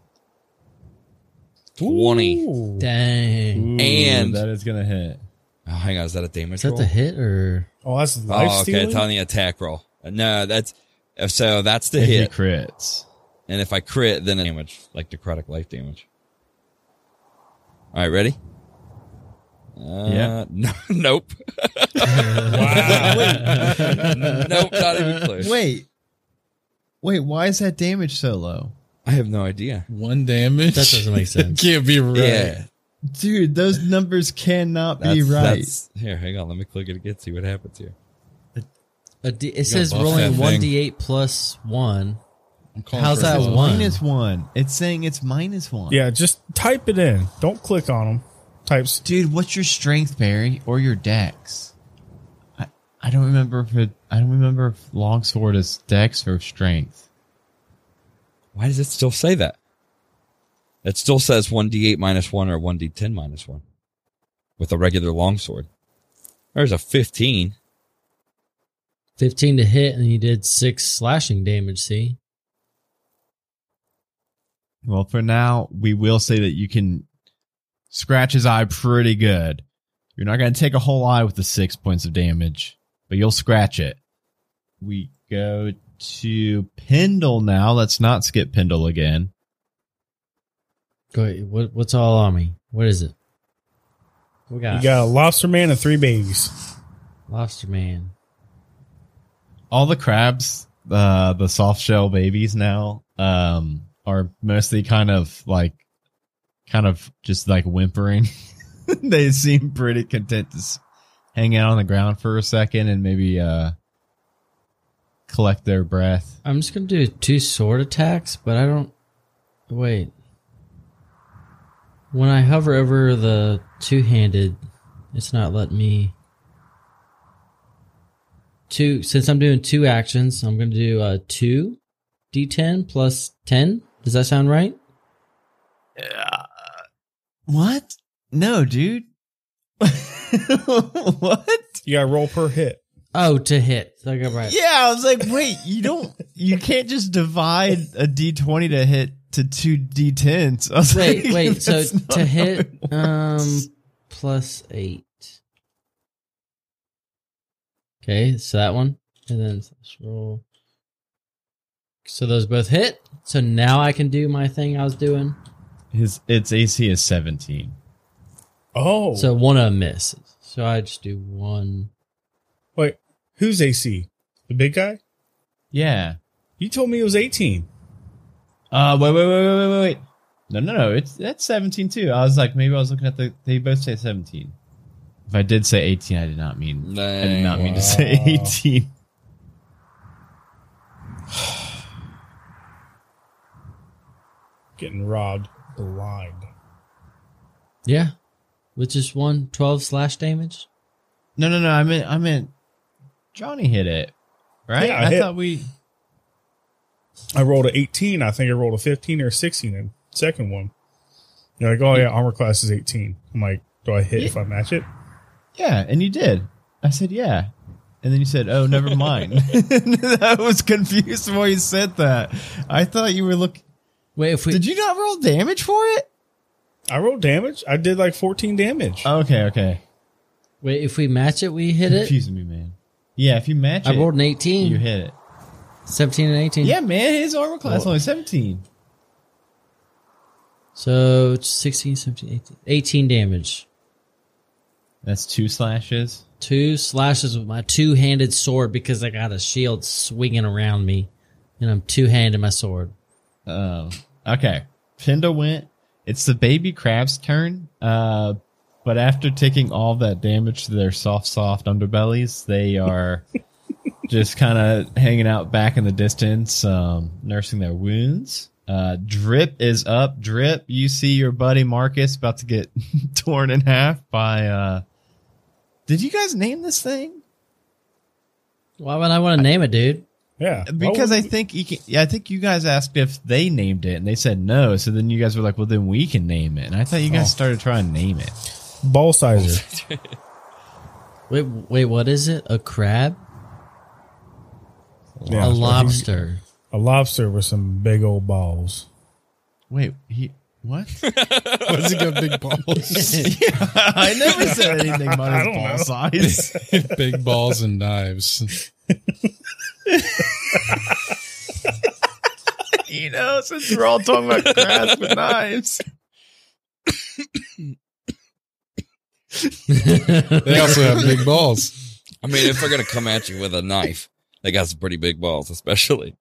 [SPEAKER 2] twenty.
[SPEAKER 3] Ooh.
[SPEAKER 4] Dang.
[SPEAKER 1] Ooh,
[SPEAKER 2] And-
[SPEAKER 1] that is gonna hit.
[SPEAKER 2] Oh, hang on, is that a damage
[SPEAKER 4] Is that
[SPEAKER 2] roll?
[SPEAKER 4] the hit or?
[SPEAKER 3] Oh, that's life
[SPEAKER 2] Oh, okay,
[SPEAKER 3] stealing?
[SPEAKER 2] it's on the attack roll. No, that's so that's the
[SPEAKER 1] If he
[SPEAKER 2] hit.
[SPEAKER 1] crits.
[SPEAKER 2] And if I crit, then damage, like necrotic life damage. All right, ready? Uh,
[SPEAKER 1] Yeah.
[SPEAKER 2] No, nope.
[SPEAKER 3] Wow.
[SPEAKER 2] Nope, not even close.
[SPEAKER 1] Wait, wait. Why is that damage so low,
[SPEAKER 2] I have no idea.
[SPEAKER 5] One damage.
[SPEAKER 4] That doesn't make sense.
[SPEAKER 5] Can't be right.
[SPEAKER 2] Yeah,
[SPEAKER 1] dude? Those numbers cannot be
[SPEAKER 2] that's,
[SPEAKER 1] right.
[SPEAKER 2] that's here. Hang on, let me click it again. See what happens here.
[SPEAKER 4] A D, it says
[SPEAKER 5] buff
[SPEAKER 4] rolling
[SPEAKER 5] that
[SPEAKER 4] one
[SPEAKER 5] thing.
[SPEAKER 4] d eight plus one.
[SPEAKER 5] I'm calling
[SPEAKER 4] How's
[SPEAKER 5] for a
[SPEAKER 4] that
[SPEAKER 5] buff.
[SPEAKER 4] one?
[SPEAKER 1] Minus one. It's saying it's minus one.
[SPEAKER 3] Yeah, just type it in. Don't click on them. Types.
[SPEAKER 1] Dude, what's your strength, Barry, or your dex? I, I don't remember if it, I don't remember if longsword is dex or strength.
[SPEAKER 2] Why does it still say that? It still says one d eight minus one or one d ten minus one with a regular longsword. There's a fifteen.
[SPEAKER 4] fifteen to hit, and you did six slashing damage. See,
[SPEAKER 1] Well, for now, we will say that you can scratch his eye pretty good. You're not going to take a whole eye with the six points of damage, but you'll scratch it. We go to Pendle now. Let's not skip Pendle again.
[SPEAKER 4] go ahead. What, what's all on me? What is it? We got,
[SPEAKER 3] You got a lobster man and three babies.
[SPEAKER 4] Lobster Man.
[SPEAKER 1] All the crabs, uh, the soft shell babies now, um, are mostly kind of like, kind of just like whimpering. They seem pretty content to s- hang out on the ground for a second and maybe, uh, collect their breath.
[SPEAKER 4] I'm just gonna do two sword attacks, but I don't. Wait. When I hover over the two-handed, it's not letting me. Two. Since I'm doing two actions, I'm gonna do uh two d ten plus ten. Does that sound right?
[SPEAKER 1] What? No, dude. What?
[SPEAKER 3] You got to roll per hit.
[SPEAKER 4] Oh, to hit. So I got right.
[SPEAKER 1] Yeah, I was like, wait, you don't, you can't just divide a d twenty to hit to two d tens. I was
[SPEAKER 4] Wait,
[SPEAKER 1] like,
[SPEAKER 4] wait. So
[SPEAKER 1] that's not
[SPEAKER 4] to
[SPEAKER 1] how
[SPEAKER 4] hit,
[SPEAKER 1] it works.
[SPEAKER 4] um, plus eight. Okay, so that one, and then let's roll. So those both hit. So now I can do my thing I was doing.
[SPEAKER 1] His its A C is seventeen.
[SPEAKER 3] Oh.
[SPEAKER 4] So one of them misses. So I just do one.
[SPEAKER 3] wait, who's A C? The big guy?
[SPEAKER 1] Yeah.
[SPEAKER 3] You told me it was eighteen.
[SPEAKER 1] Uh, wait, wait, wait, wait, wait, wait. No, no, no. It's that's seventeen too. I was like, maybe I was looking at the. They both say seventeen. If I did say eighteen, I did not mean. I did not mean to say
[SPEAKER 3] Wow.
[SPEAKER 1] eighteen.
[SPEAKER 3] Getting robbed blind.
[SPEAKER 4] Yeah. With just one twelve slash damage.
[SPEAKER 1] No, no, no. I meant, I meant. Johnny hit it, right?
[SPEAKER 3] Yeah, I
[SPEAKER 1] I
[SPEAKER 3] hit.
[SPEAKER 1] thought we.
[SPEAKER 3] I rolled a eighteen. I think I rolled a fifteen or a sixteen in the second one. You're like, oh yeah, armor class is eighteen. I'm like, do I hit
[SPEAKER 1] Yeah.
[SPEAKER 3] if I match it?
[SPEAKER 1] Yeah, and you did. I said, yeah. And then you said, oh, never mind. I was confused why you said that. I thought you were looking.
[SPEAKER 4] Wait, if we
[SPEAKER 1] Did you not roll damage for it?
[SPEAKER 3] I rolled damage. I did like fourteen damage.
[SPEAKER 1] Okay, okay.
[SPEAKER 4] wait, if we match it, we hit it.
[SPEAKER 1] Confusing me, man. Yeah, if you match
[SPEAKER 4] I
[SPEAKER 1] it,
[SPEAKER 4] rolled an eighteen.
[SPEAKER 1] you hit it.
[SPEAKER 4] seventeen and eighteen.
[SPEAKER 1] Yeah, man, his armor class
[SPEAKER 3] Well-
[SPEAKER 1] only seventeen.
[SPEAKER 4] So sixteen, seventeen, eighteen. eighteen damage.
[SPEAKER 1] That's two slashes.
[SPEAKER 4] Two slashes with my two-handed sword because I got a shield swinging around me, and I'm two-handed my sword.
[SPEAKER 1] Um, okay. Pinda went. It's the baby crab's turn. Uh, but after taking all that damage to their soft, soft underbellies, they are just kind of hanging out back in the distance, um, nursing their wounds. Uh, Drip is up. Drip, you see your buddy Marcus about to get torn in half by, uh, did you guys name this thing?
[SPEAKER 4] Why would I want to name it, dude?
[SPEAKER 3] Yeah. Why
[SPEAKER 1] Because
[SPEAKER 3] would
[SPEAKER 1] I
[SPEAKER 3] we-
[SPEAKER 1] think you can, yeah, I think you guys asked if they named it, and they said no. So then you guys were like, "Well, then we can name it." And I thought you guys
[SPEAKER 3] Oh.
[SPEAKER 1] started trying to name it.
[SPEAKER 3] ball sizer.
[SPEAKER 4] Wait, wait, what is it? A crab?
[SPEAKER 3] Yeah,
[SPEAKER 4] A lobster?
[SPEAKER 3] A lobster with some big old balls.
[SPEAKER 1] Wait, he what?
[SPEAKER 5] Why does he got big balls?
[SPEAKER 1] I never said anything about
[SPEAKER 3] I
[SPEAKER 1] his
[SPEAKER 3] don't
[SPEAKER 1] ball
[SPEAKER 3] know.
[SPEAKER 1] size.
[SPEAKER 5] Big balls and knives.
[SPEAKER 1] You know, since we're all talking about crabs with knives.
[SPEAKER 5] They also have big balls.
[SPEAKER 2] I mean, if they're gonna come at you with a knife, they got some pretty big balls, especially.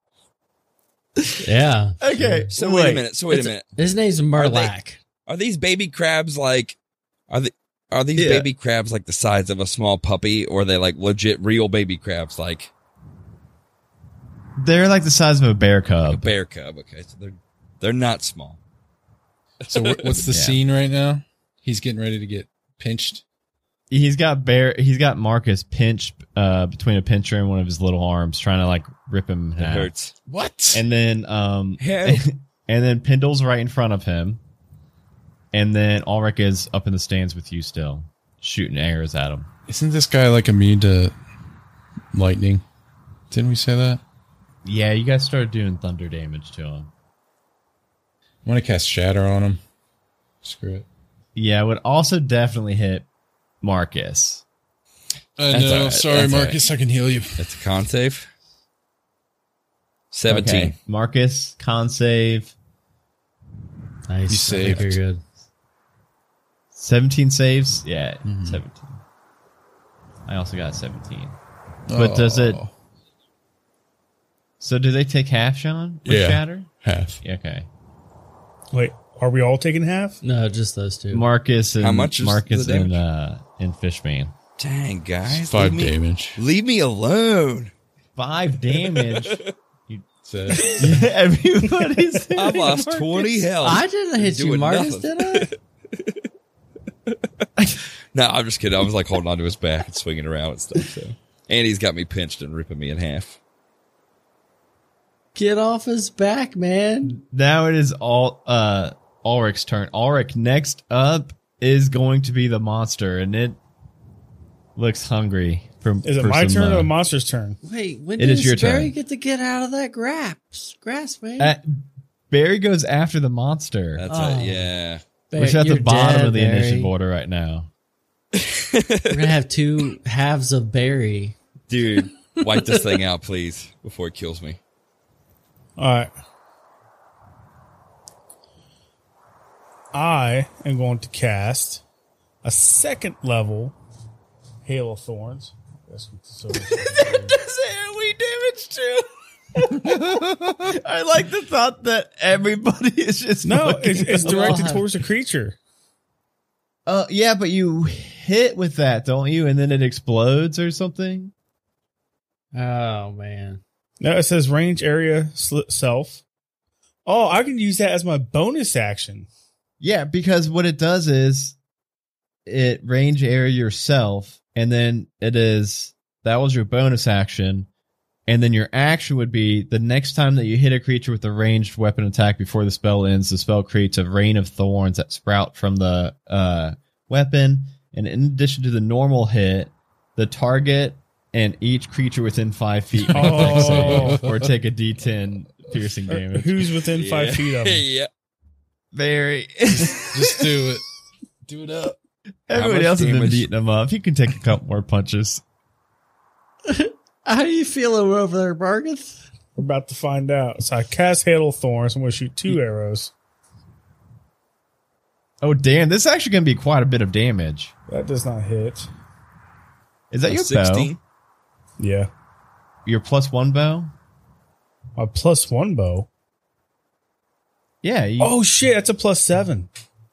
[SPEAKER 4] Yeah.
[SPEAKER 1] Okay,
[SPEAKER 2] So wait, a minute. So wait a minute.
[SPEAKER 4] His name's Murlac.
[SPEAKER 2] Are these baby crabs like? Are they? Are these
[SPEAKER 1] Yeah.
[SPEAKER 2] baby crabs like the size of a small puppy, or are they like legit real baby crabs, like
[SPEAKER 1] They're like the size of a bear
[SPEAKER 2] a
[SPEAKER 1] cub.
[SPEAKER 2] bear cub? Okay, so they're they're not small.
[SPEAKER 5] So wh- what's the
[SPEAKER 1] Yeah.
[SPEAKER 5] scene right now? He's getting ready to get pinched.
[SPEAKER 1] He's got bear. He's got Marcus pinched uh, between a pincher and one of his little arms, trying to like rip him in
[SPEAKER 2] It
[SPEAKER 1] half.
[SPEAKER 2] hurts.
[SPEAKER 5] What?
[SPEAKER 1] And then, um,
[SPEAKER 2] Help.
[SPEAKER 1] and then Pendle's right in front of him, and then Ulrich is up in the stands with you still, shooting arrows at him.
[SPEAKER 5] Isn't this guy like immune to lightning? Didn't we say that?
[SPEAKER 1] Yeah, you guys started doing thunder damage to him.
[SPEAKER 5] I want to cast Shatter on him. Screw it.
[SPEAKER 1] Yeah, it would also definitely hit Marcus.
[SPEAKER 5] I
[SPEAKER 2] That's
[SPEAKER 5] know.
[SPEAKER 2] all right.
[SPEAKER 5] Sorry,
[SPEAKER 2] That's all
[SPEAKER 5] Marcus. I can heal you.
[SPEAKER 2] That's a con save. Seventeen.
[SPEAKER 1] Okay, Marcus, con save.
[SPEAKER 4] Nice.
[SPEAKER 5] You
[SPEAKER 4] I think
[SPEAKER 5] saved.
[SPEAKER 4] you're good.
[SPEAKER 1] seventeen saves? Yeah,
[SPEAKER 5] Mm-hmm.
[SPEAKER 1] seventeen. I also got seventeen. But does it-
[SPEAKER 5] Oh,
[SPEAKER 1] So do they take half, Sean? With
[SPEAKER 5] Yeah.
[SPEAKER 1] Shatter?
[SPEAKER 5] half?
[SPEAKER 1] Yeah, okay.
[SPEAKER 3] Wait, are we all taking half?
[SPEAKER 4] No, just those two.
[SPEAKER 1] Marcus and
[SPEAKER 2] How much is
[SPEAKER 1] Marcus
[SPEAKER 2] the
[SPEAKER 1] and
[SPEAKER 2] damage?
[SPEAKER 1] uh and Fishman.
[SPEAKER 2] Dang, guys.
[SPEAKER 5] Five
[SPEAKER 2] leave me,
[SPEAKER 5] damage.
[SPEAKER 2] Leave me alone.
[SPEAKER 1] Five damage.
[SPEAKER 5] So,
[SPEAKER 1] Everybody's
[SPEAKER 2] I've lost
[SPEAKER 1] Marcus.
[SPEAKER 2] twenty health.
[SPEAKER 4] I didn't hit you,
[SPEAKER 2] Doing
[SPEAKER 4] Marcus,
[SPEAKER 2] nothing.
[SPEAKER 4] did I?
[SPEAKER 2] No, I'm just kidding. I was like holding onto his back and swinging around and stuff. So, and he's got me pinched and ripping me in half.
[SPEAKER 4] Get off his back, man.
[SPEAKER 1] Now it is all uh Ulrich's turn. Ulrich, next up is going to be the monster, and it looks hungry. For,
[SPEAKER 3] Is it
[SPEAKER 1] for
[SPEAKER 3] my
[SPEAKER 1] some,
[SPEAKER 3] turn or
[SPEAKER 1] uh,
[SPEAKER 3] the monster's turn?
[SPEAKER 4] Wait, when
[SPEAKER 1] It
[SPEAKER 4] does
[SPEAKER 1] is your
[SPEAKER 4] Barry
[SPEAKER 1] turn.
[SPEAKER 4] get to get out of that grass? Grass, man.
[SPEAKER 1] uh, Barry goes after the monster,
[SPEAKER 2] That's
[SPEAKER 4] Oh.
[SPEAKER 2] it. Yeah.
[SPEAKER 4] Barry,
[SPEAKER 1] which is at the
[SPEAKER 4] you're
[SPEAKER 1] bottom
[SPEAKER 4] dead,
[SPEAKER 1] of the
[SPEAKER 4] Barry.
[SPEAKER 1] initiative order right now.
[SPEAKER 4] We're gonna have two halves of Barry.
[SPEAKER 2] Dude, wipe this thing out, please, before it kills me.
[SPEAKER 3] All right. I am going to cast a second level Hail of Thorns. That's what- so-
[SPEAKER 1] AoE damage too. I like the thought that everybody is just
[SPEAKER 3] no,
[SPEAKER 1] fucking-
[SPEAKER 3] it's, it's
[SPEAKER 4] We'll all
[SPEAKER 3] directed
[SPEAKER 4] have-
[SPEAKER 3] towards the creature.
[SPEAKER 1] Uh, yeah, but you hit with that, don't you? And then it explodes or something.
[SPEAKER 4] Oh man.
[SPEAKER 3] No, it says range area sl- self. Oh, I can use that as my bonus action.
[SPEAKER 1] Yeah, because what it does is it range area yourself, and then it is that was your bonus action, and then your action would be the next time that you hit a creature with a ranged weapon attack before the spell ends, the spell creates a rain of thorns that sprout from the uh, weapon, and in addition to the normal hit, the target and each creature within five feet make a dex
[SPEAKER 3] Oh.
[SPEAKER 1] save or take a D ten piercing
[SPEAKER 3] Uh,
[SPEAKER 1] damage.
[SPEAKER 3] Who's within five
[SPEAKER 2] Yeah.
[SPEAKER 3] feet of him?
[SPEAKER 2] yeah.
[SPEAKER 1] Very.
[SPEAKER 5] just do it. Do it up.
[SPEAKER 1] Everybody
[SPEAKER 2] much
[SPEAKER 1] else has been
[SPEAKER 2] damage?
[SPEAKER 1] beating him up. He can take a couple more punches.
[SPEAKER 4] How you feeling over there, Marcus?
[SPEAKER 3] We're about to find out. So I cast Hail of Thorns. I'm going to shoot two arrows.
[SPEAKER 1] Oh, damn. This is actually going to be quite a bit of damage.
[SPEAKER 3] That does not hit.
[SPEAKER 1] Is that
[SPEAKER 2] A
[SPEAKER 1] your
[SPEAKER 2] sixteen?
[SPEAKER 1] bow?
[SPEAKER 3] Yeah.
[SPEAKER 1] Your plus one bow?
[SPEAKER 3] My plus one bow.
[SPEAKER 1] Yeah. You,
[SPEAKER 3] Oh, shit. That's a plus seven.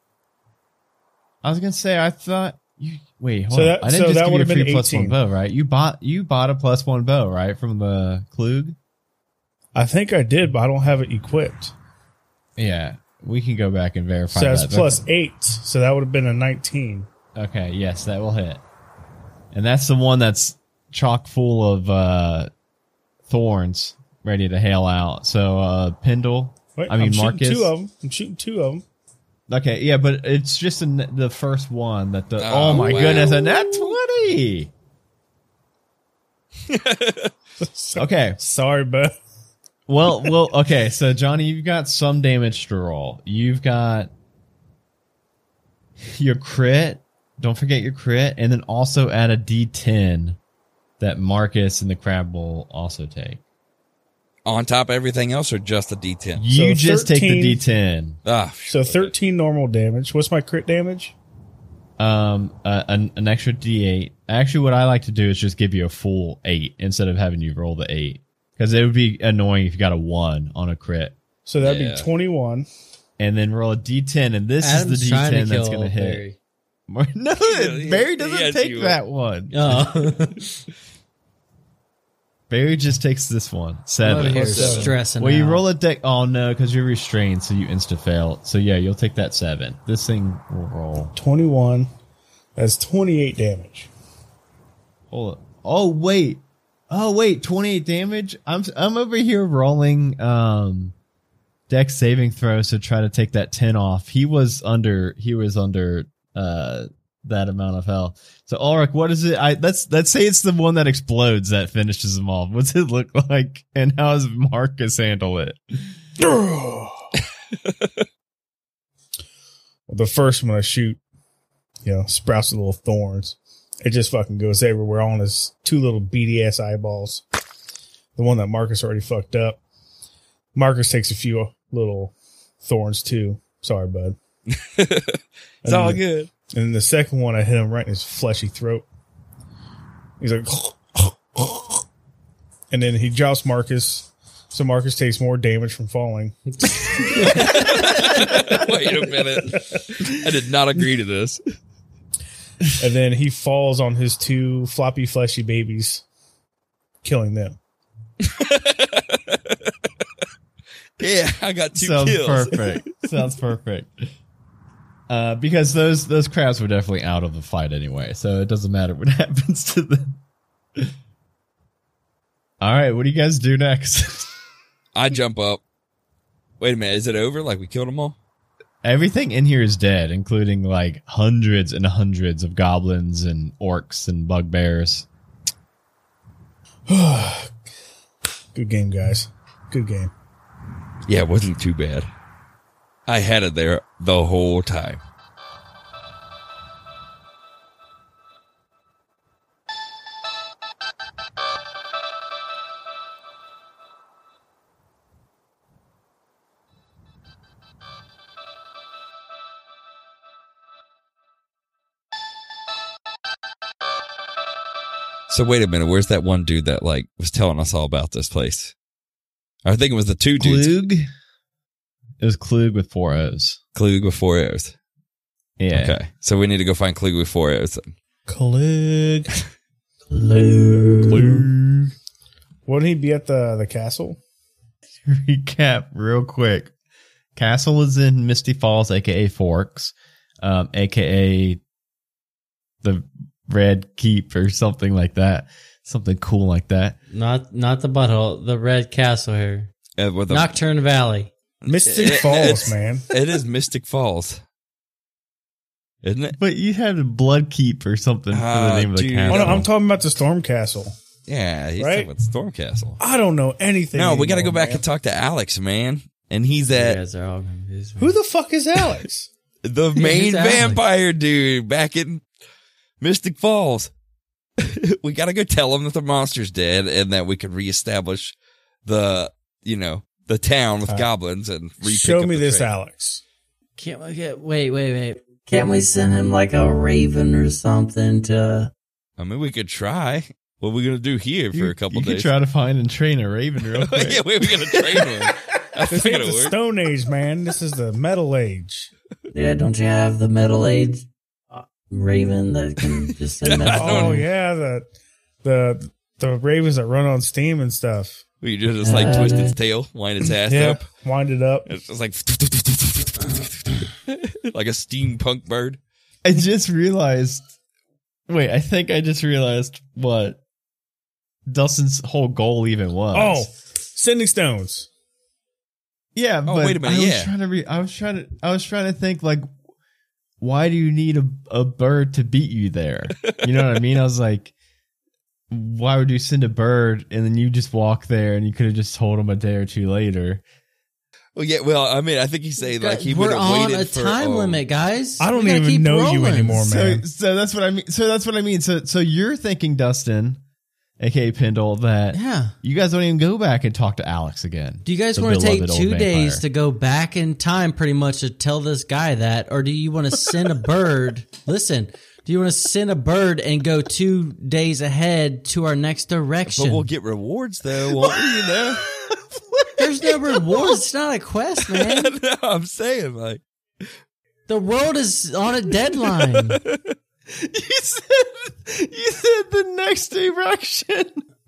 [SPEAKER 1] I was going to say, I thought you. Wait, hold
[SPEAKER 3] So
[SPEAKER 1] on.
[SPEAKER 3] that-
[SPEAKER 1] I didn't
[SPEAKER 3] so
[SPEAKER 1] just
[SPEAKER 3] that
[SPEAKER 1] give you a
[SPEAKER 3] would've
[SPEAKER 1] free
[SPEAKER 3] been
[SPEAKER 1] plus one
[SPEAKER 3] eighteen.
[SPEAKER 1] bow, right? You bought you bought a plus one bow, right? From the Klug?
[SPEAKER 3] I think I did, but I don't have it equipped.
[SPEAKER 1] Yeah. We can go back and verify
[SPEAKER 3] So that's
[SPEAKER 1] that.
[SPEAKER 3] plus eight. So that would have been a nineteen.
[SPEAKER 1] Okay, yes, that will hit. And that's the one that's chock full of uh, thorns ready to hail out. So, uh, Pendle.
[SPEAKER 3] Wait,
[SPEAKER 1] I mean,
[SPEAKER 3] I'm shooting
[SPEAKER 1] Marcus.
[SPEAKER 3] two of them. I'm shooting two of them.
[SPEAKER 1] Okay, yeah, but it's just in the first one that the. Oh,
[SPEAKER 2] Oh,
[SPEAKER 1] my
[SPEAKER 2] wow.
[SPEAKER 1] goodness, a nat twenty. Okay.
[SPEAKER 3] Sorry, bud.
[SPEAKER 1] Well, well, okay. So, Johnny, you've got some damage to roll. You've got your crit. Don't forget your crit, and then also add a D ten that Marcus and the crab will also take.
[SPEAKER 2] On top of everything else, or just a D ten?
[SPEAKER 1] You
[SPEAKER 3] So
[SPEAKER 1] just take the
[SPEAKER 3] thirteen
[SPEAKER 1] D ten.
[SPEAKER 2] Ah,
[SPEAKER 3] So thirteen normal damage. What's my crit damage?
[SPEAKER 1] Um, uh, an, an extra D eight. Actually, what I like to do is just give you a full eight instead of having you roll the eight, because it would be annoying if you got a one on a crit.
[SPEAKER 3] So that'd
[SPEAKER 2] Yeah.
[SPEAKER 3] be twenty-one.
[SPEAKER 1] And then roll a D ten, and this
[SPEAKER 4] Adam's
[SPEAKER 1] is the
[SPEAKER 4] trying
[SPEAKER 1] D ten
[SPEAKER 4] to
[SPEAKER 1] that's
[SPEAKER 4] kill
[SPEAKER 1] going to hit.
[SPEAKER 4] Barry.
[SPEAKER 1] No,
[SPEAKER 2] he-
[SPEAKER 1] Barry
[SPEAKER 2] he
[SPEAKER 1] doesn't
[SPEAKER 2] has
[SPEAKER 1] take
[SPEAKER 2] you.
[SPEAKER 1] that one.
[SPEAKER 4] Oh,
[SPEAKER 1] Barry just takes this one.
[SPEAKER 4] I'm
[SPEAKER 1] Seven.
[SPEAKER 4] over here
[SPEAKER 3] Seven.
[SPEAKER 4] stressing.
[SPEAKER 1] Well, you
[SPEAKER 4] out.
[SPEAKER 1] roll a deck. Oh no, because you're restrained, so you insta fail. So yeah, you'll take that seven. This thing will roll.
[SPEAKER 3] twenty-one. That's twenty-eight damage.
[SPEAKER 1] Hold up. Oh wait. Oh wait. twenty-eight damage. I'm I'm over here rolling um, deck saving throws to try to take that ten off. He was under. He was under uh that amount of health. So Ulrich, what is it? I let's let's say it's the one that explodes that finishes him off. What's it look like? And how does Marcus handle it?
[SPEAKER 3] Well, the first one I shoot, you know, sprouts little thorns. It just fucking goes everywhere on his two little beady ass eyeballs. The one that Marcus already fucked up. Marcus takes a few little thorns too. Sorry, bud.
[SPEAKER 2] it's all good.
[SPEAKER 3] And then the second one, I hit him right in his fleshy throat. He's like, and then he drops Marcus. So Marcus takes more damage from falling.
[SPEAKER 2] Wait a minute. I did not agree to this.
[SPEAKER 3] And then he falls on his two floppy, fleshy babies, killing them.
[SPEAKER 2] Yeah, I got two
[SPEAKER 1] Sounds
[SPEAKER 2] kills.
[SPEAKER 1] perfect. Sounds perfect. Uh, because those those crabs were definitely out of the fight anyway, so it doesn't matter what happens to them. All right, what do you guys do next?
[SPEAKER 2] I jump up. Wait a minute, is it over? Like we killed them all?
[SPEAKER 1] Everything in here is dead, including like hundreds and hundreds of goblins and orcs and bugbears.
[SPEAKER 3] Good game, guys. Good game.
[SPEAKER 2] Yeah, it wasn't too bad. I had it there the whole time. So wait a minute, where's that one dude that like was telling us all about this place? I think it was the two dudes.
[SPEAKER 1] Klug? It was Klug with four O's.
[SPEAKER 2] Klug with four O's.
[SPEAKER 1] Yeah.
[SPEAKER 2] Okay, so we need to go find Klug with four O's.
[SPEAKER 3] Klug.
[SPEAKER 1] Klug.
[SPEAKER 3] Wouldn't he be at the, the castle?
[SPEAKER 1] Recap real quick. Castle is in Misty Falls, aka Forks, um, aka the Red Keep or something like that. Something cool like that.
[SPEAKER 4] Not not the butthole, the Red Castle here.
[SPEAKER 2] Uh, with a-
[SPEAKER 4] Nocturne Valley.
[SPEAKER 3] Mystic
[SPEAKER 2] It-
[SPEAKER 3] Falls,
[SPEAKER 2] it's-
[SPEAKER 3] man.
[SPEAKER 2] It is Mystic Falls, isn't it?
[SPEAKER 1] But you had a Blood Keep or something for the
[SPEAKER 2] Ah,
[SPEAKER 1] name of the
[SPEAKER 2] dude.
[SPEAKER 3] Oh,
[SPEAKER 1] castle.
[SPEAKER 3] no, I'm talking about the Storm Castle.
[SPEAKER 2] Yeah, he's
[SPEAKER 3] Right?
[SPEAKER 2] talking about Storm Castle.
[SPEAKER 3] I don't know anything.
[SPEAKER 2] No, we got to go
[SPEAKER 3] anymore,
[SPEAKER 2] back
[SPEAKER 3] man.
[SPEAKER 2] and talk to Alex, man. And he's
[SPEAKER 4] You
[SPEAKER 2] at
[SPEAKER 4] guys are all confused.
[SPEAKER 3] Who the fuck is Alex?
[SPEAKER 2] the main
[SPEAKER 4] Who's Alex?
[SPEAKER 2] vampire dude back in Mystic Falls. We got to go tell him that the monster's dead and that we can reestablish the, you know, the town with
[SPEAKER 3] Uh,
[SPEAKER 2] goblins and re-pick
[SPEAKER 3] Show
[SPEAKER 2] up
[SPEAKER 3] me
[SPEAKER 2] the
[SPEAKER 3] this
[SPEAKER 2] train.
[SPEAKER 3] Alex.
[SPEAKER 4] Can't we get wait, wait, wait. Can't we send him like a raven or something to
[SPEAKER 2] I mean, we could try. What are we going to do here for
[SPEAKER 1] You-
[SPEAKER 2] a couple
[SPEAKER 1] you could
[SPEAKER 2] days?
[SPEAKER 1] try to find and train a raven real quick.
[SPEAKER 2] Yeah, wait, we're going to train him. That's
[SPEAKER 3] This
[SPEAKER 2] not
[SPEAKER 3] ain't
[SPEAKER 2] going
[SPEAKER 3] the
[SPEAKER 2] to work.
[SPEAKER 3] Stone Age, man. This is the Metal Age.
[SPEAKER 4] Yeah, don't you have the middle age uh, raven that can just send
[SPEAKER 2] I
[SPEAKER 4] messages?
[SPEAKER 2] don't-
[SPEAKER 3] Oh yeah, the the the ravens that run on steam and stuff.
[SPEAKER 2] We just like twist its tail, wind its ass
[SPEAKER 3] Yeah,
[SPEAKER 2] up.
[SPEAKER 3] wind it up.
[SPEAKER 2] It's just like like a steampunk bird.
[SPEAKER 1] I just realized. Wait, I think I just realized what Dustin's whole goal even was.
[SPEAKER 3] Oh, sending stones.
[SPEAKER 1] yeah.
[SPEAKER 2] Oh,
[SPEAKER 1] but
[SPEAKER 2] wait a minute,
[SPEAKER 1] I was
[SPEAKER 2] yeah.
[SPEAKER 1] trying to re- I was trying to. I was trying to think like, why do you need a a bird to beat you there? You know what I mean? I was like, why would you send a bird and then you just walk there and you could have just told him a day or two later?
[SPEAKER 2] Well, yeah. Well, I mean, I think he's saying like he would
[SPEAKER 4] We're
[SPEAKER 2] have
[SPEAKER 4] on
[SPEAKER 2] waited
[SPEAKER 4] a
[SPEAKER 2] for
[SPEAKER 4] time
[SPEAKER 2] oh,
[SPEAKER 4] limit, guys.
[SPEAKER 3] I don't
[SPEAKER 4] We gotta
[SPEAKER 3] even
[SPEAKER 4] keep
[SPEAKER 3] know you
[SPEAKER 4] rolling.
[SPEAKER 3] anymore, man.
[SPEAKER 1] So, so that's what I mean. So that's what I mean. So, so you're thinking, Dustin, aka Pendle, that
[SPEAKER 4] Yeah.
[SPEAKER 1] you guys don't even go back and talk to Alex again.
[SPEAKER 4] Do you guys
[SPEAKER 1] The
[SPEAKER 4] want to take
[SPEAKER 1] beloved old
[SPEAKER 4] two
[SPEAKER 1] vampire.
[SPEAKER 4] days to go back in time pretty much to tell this guy that? Or do you want to send a bird? Listen, do you want to send a bird and go two days ahead to our next direction?
[SPEAKER 2] But we'll get rewards though, won't we? You know.
[SPEAKER 4] There's no rewards. It's not a quest, man.
[SPEAKER 2] No, I'm saying like
[SPEAKER 4] The world is on a deadline.
[SPEAKER 1] You said you said the next direction.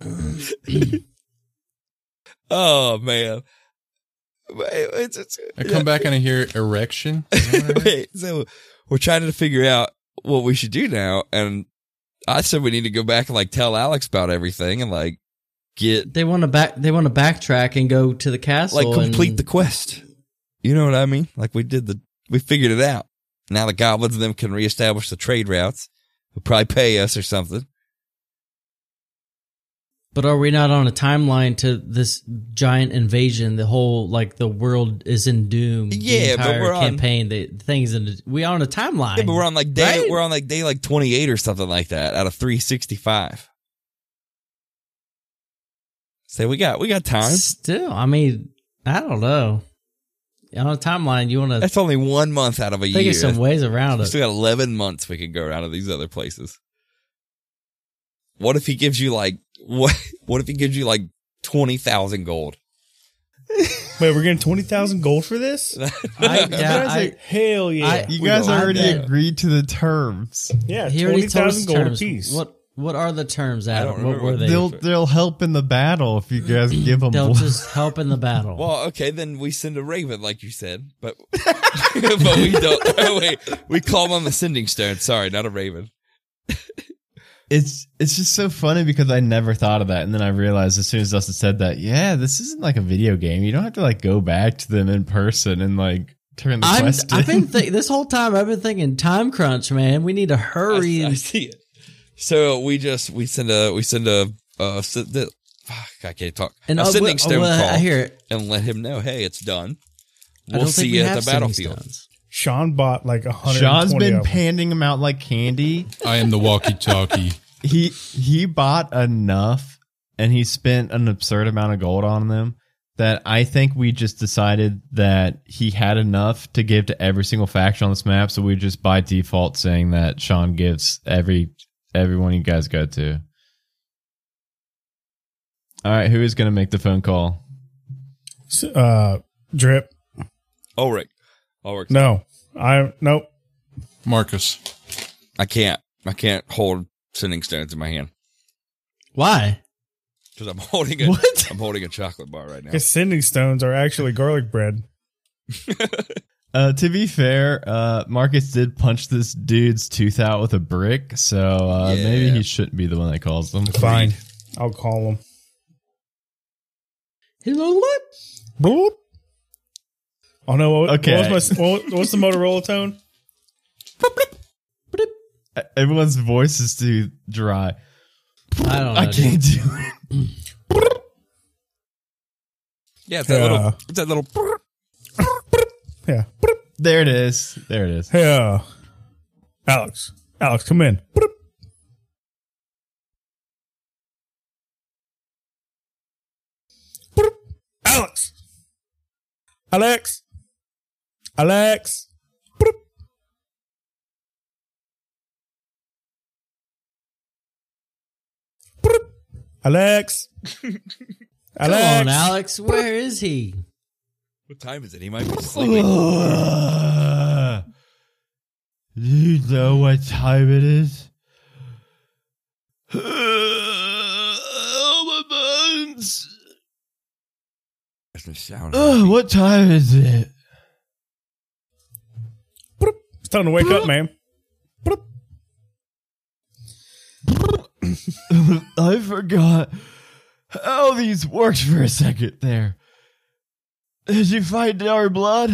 [SPEAKER 2] oh man. Wait, it's, it's,
[SPEAKER 5] I come back and I hear erection. Is that right?
[SPEAKER 2] Wait, so we're trying to figure out what we should do now, and I said we need to go back and like tell Alex about everything and like get
[SPEAKER 4] They want to back. They want to backtrack and go to the castle.
[SPEAKER 2] like complete
[SPEAKER 4] and,
[SPEAKER 2] the quest. You know what I mean? Like we did the we figured it out. Now the goblins and them can reestablish the trade routes. They'll probably pay us or something.
[SPEAKER 4] But are we not on a timeline to this giant invasion? The whole like the world is in doom. the
[SPEAKER 2] Yeah, but
[SPEAKER 4] entire
[SPEAKER 2] we're on-
[SPEAKER 4] campaign. The things in we are on a timeline.
[SPEAKER 2] Yeah, but we're on like day
[SPEAKER 4] Right?
[SPEAKER 2] we're on like day like twenty eight or something like that out of three sixty five. Say we got we got time.
[SPEAKER 4] Still, I mean, I don't know. On a timeline, you want to
[SPEAKER 2] That's only one month out of a
[SPEAKER 4] think
[SPEAKER 2] year.
[SPEAKER 4] of some ways around
[SPEAKER 2] We
[SPEAKER 4] it.
[SPEAKER 2] still got eleven months we can go around to these other places. What if he gives you like what? What if he gives you like twenty thousand gold?
[SPEAKER 3] Wait, we're getting twenty thousand gold for this?
[SPEAKER 4] I, yeah, I,
[SPEAKER 3] Hell yeah.
[SPEAKER 4] I-
[SPEAKER 1] You
[SPEAKER 2] We
[SPEAKER 1] guys
[SPEAKER 2] don't have
[SPEAKER 1] already
[SPEAKER 2] that.
[SPEAKER 1] agreed to the terms.
[SPEAKER 3] yeah,
[SPEAKER 4] he already
[SPEAKER 3] twenty
[SPEAKER 4] told us
[SPEAKER 3] thousand
[SPEAKER 4] the
[SPEAKER 3] gold
[SPEAKER 4] terms.
[SPEAKER 3] apiece.
[SPEAKER 4] What what are the terms,
[SPEAKER 2] I
[SPEAKER 4] Adam?
[SPEAKER 2] don't
[SPEAKER 4] What
[SPEAKER 2] remember.
[SPEAKER 4] were they?
[SPEAKER 1] They'll they'll help in the battle if you guys give them.
[SPEAKER 4] They'll just help in the battle.
[SPEAKER 2] Well, okay, then we send a raven, like you said, but but we don't. Oh, wait, we call him on the sending stone. Sorry, not a raven.
[SPEAKER 1] It's it's just so funny because I never thought of that, and then I realized as soon as Dustin said that, yeah, this isn't like a video game. You don't have to like go back to them in person and like turn the
[SPEAKER 4] I'm,
[SPEAKER 1] quest.
[SPEAKER 4] I've
[SPEAKER 1] in.
[SPEAKER 4] been th- this whole time. I've been thinking time crunch, man. We need to hurry.
[SPEAKER 2] I, I
[SPEAKER 4] and
[SPEAKER 2] see it. So we just we send a we send a uh send the, fuck, I can't talk
[SPEAKER 4] And
[SPEAKER 2] a
[SPEAKER 4] uh,
[SPEAKER 2] sending
[SPEAKER 4] well,
[SPEAKER 2] stone
[SPEAKER 4] well,
[SPEAKER 2] call
[SPEAKER 4] I hear it.
[SPEAKER 2] and let him know, hey, it's done.
[SPEAKER 4] I
[SPEAKER 2] We'll
[SPEAKER 4] don't think
[SPEAKER 2] see
[SPEAKER 4] we
[SPEAKER 2] you at
[SPEAKER 4] have
[SPEAKER 2] the
[SPEAKER 4] sending
[SPEAKER 2] battlefield.
[SPEAKER 4] stones.
[SPEAKER 3] Sean bought like a hundred.
[SPEAKER 1] Sean's been handing them out like candy.
[SPEAKER 5] I am the walkie-talkie.
[SPEAKER 1] He he bought enough, and he spent an absurd amount of gold on them. That I think we just decided that he had enough to give to every single faction on this map, so we just by default saying that Sean gives every everyone you guys go to. All right, who is going to make the phone call?
[SPEAKER 3] Uh, drip.
[SPEAKER 2] Ulrich. Ulrich.
[SPEAKER 3] No, I nope.
[SPEAKER 5] Marcus.
[SPEAKER 2] I can't. I can't hold sending stones in my hand
[SPEAKER 4] Why?
[SPEAKER 2] because I'm holding a
[SPEAKER 1] What?
[SPEAKER 2] I'm holding a chocolate bar right now.
[SPEAKER 3] Because sending stones are actually garlic bread.
[SPEAKER 1] Uh, to be fair, uh, Marcus did punch this dude's tooth out with a brick, so uh,
[SPEAKER 2] Yeah.
[SPEAKER 1] maybe he shouldn't be the one that calls them.
[SPEAKER 3] Fine, I'll call him.
[SPEAKER 4] Hello, what?
[SPEAKER 3] Bloop. Oh no! What,
[SPEAKER 1] Okay.
[SPEAKER 3] what was my, what, what's the Motorola tone?
[SPEAKER 1] Everyone's voice is too dry.
[SPEAKER 4] I don't know.
[SPEAKER 1] I
[SPEAKER 4] dude.
[SPEAKER 1] can't do it.
[SPEAKER 2] Yeah, it's that
[SPEAKER 3] Yeah.
[SPEAKER 2] little. It's that little.
[SPEAKER 3] Yeah.
[SPEAKER 1] There it is. There it is.
[SPEAKER 3] Hey, uh, Alex. Alex, come in. Alex. Alex. Alex. Alex.
[SPEAKER 4] Come
[SPEAKER 3] Alex.
[SPEAKER 4] on, Alex. Where is he?
[SPEAKER 2] What time is it? He might be sleeping.
[SPEAKER 1] Uh, do you know what time it is? Oh, my bones.
[SPEAKER 2] There's no sound.
[SPEAKER 1] Oh, what time is it?
[SPEAKER 3] It's time to wake up, man.
[SPEAKER 1] I forgot how these worked for a second there. Did you find our blood?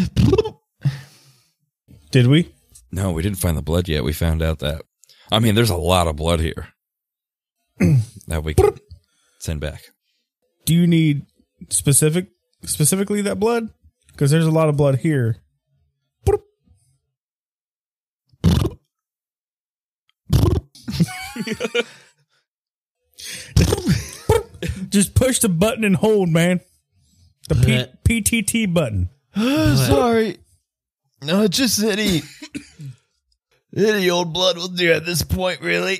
[SPEAKER 3] Did we?
[SPEAKER 2] No, we didn't find the blood yet. We found out that. I mean, there's a lot of blood here that we can send back.
[SPEAKER 3] Do you need specific, specifically that blood? Because there's a lot of blood here. Just push the button and hold, man. The P- P T T button.
[SPEAKER 1] Sorry. No, just any, any old blood will do at this point, really.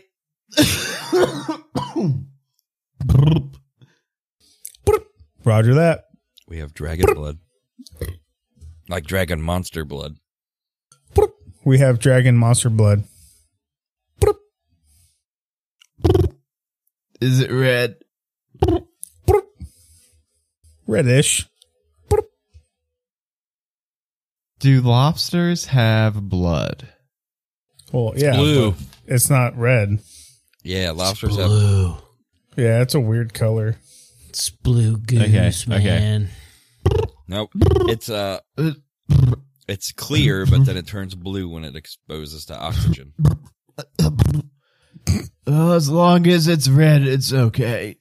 [SPEAKER 3] Roger that.
[SPEAKER 2] We have dragon blood. Like dragon monster blood.
[SPEAKER 3] We have dragon monster blood.
[SPEAKER 1] Is it red?
[SPEAKER 3] Reddish.
[SPEAKER 1] Do lobsters have blood?
[SPEAKER 3] Well, yeah.
[SPEAKER 2] Blue.
[SPEAKER 3] but It's not red.
[SPEAKER 2] Yeah, lobsters have.
[SPEAKER 4] Blue.
[SPEAKER 3] Yeah, it's a weird color.
[SPEAKER 4] It's blue goose,
[SPEAKER 1] Okay, okay.
[SPEAKER 4] man.
[SPEAKER 2] Nope. It's uh, it's clear, but then it turns blue when it exposes to oxygen.
[SPEAKER 1] Oh, as long as it's red, it's okay.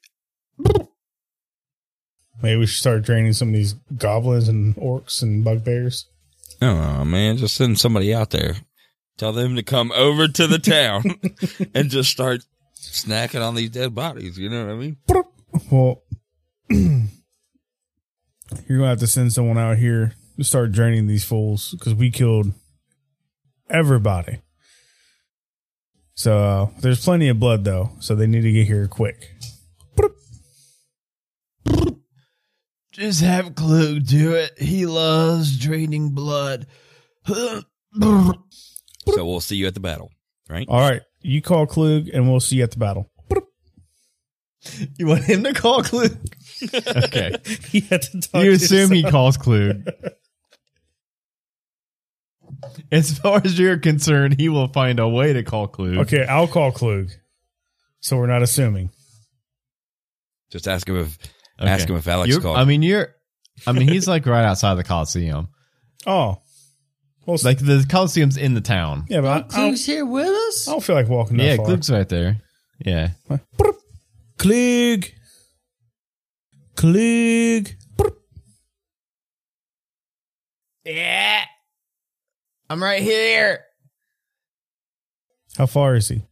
[SPEAKER 3] Maybe we should start draining some of these goblins and orcs and bugbears.
[SPEAKER 2] Oh man, just send somebody out there. Tell them to come over to the town and just start snacking on these dead bodies. You know what I mean?
[SPEAKER 3] Well, you're going to have to send someone out here to start draining these fools because we killed everybody. So uh, there's plenty of blood, though, so they need to get here quick.
[SPEAKER 1] Just have Clue do it. He loves draining blood.
[SPEAKER 2] So we'll see you at the battle, right?
[SPEAKER 3] All right, you call Klug, and we'll see you at the battle.
[SPEAKER 1] You want him to call Clue? Okay.
[SPEAKER 3] He had to talk
[SPEAKER 1] You
[SPEAKER 3] to
[SPEAKER 1] assume he
[SPEAKER 3] himself.
[SPEAKER 1] calls Clue. As far as you're concerned, he will find a way to call Clue.
[SPEAKER 3] Okay, I'll call Klug, so we're not assuming.
[SPEAKER 2] Just ask him if
[SPEAKER 1] Okay.
[SPEAKER 2] ask him if Alex
[SPEAKER 1] You're-
[SPEAKER 2] called.
[SPEAKER 1] I mean, you're. I mean, he's like right outside the Coliseum.
[SPEAKER 3] Oh, well,
[SPEAKER 1] Like the Coliseum's in the town.
[SPEAKER 3] yeah, but I, I, don't,
[SPEAKER 4] Klug's here with us?
[SPEAKER 3] I don't feel like walking that
[SPEAKER 1] Yeah,
[SPEAKER 3] far.
[SPEAKER 1] Clue's right there. Yeah.
[SPEAKER 3] Klug. Klug.
[SPEAKER 1] Yeah. I'm right here.
[SPEAKER 3] How far is he?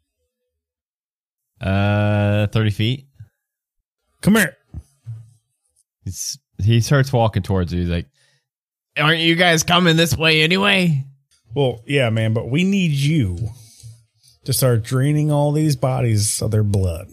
[SPEAKER 1] Uh, thirty feet.
[SPEAKER 3] Come here.
[SPEAKER 1] He's, he starts walking towards you. He's like, "Aren't you guys coming this way anyway?"
[SPEAKER 3] Well, yeah, man, but we need you to start draining all these bodies of their blood.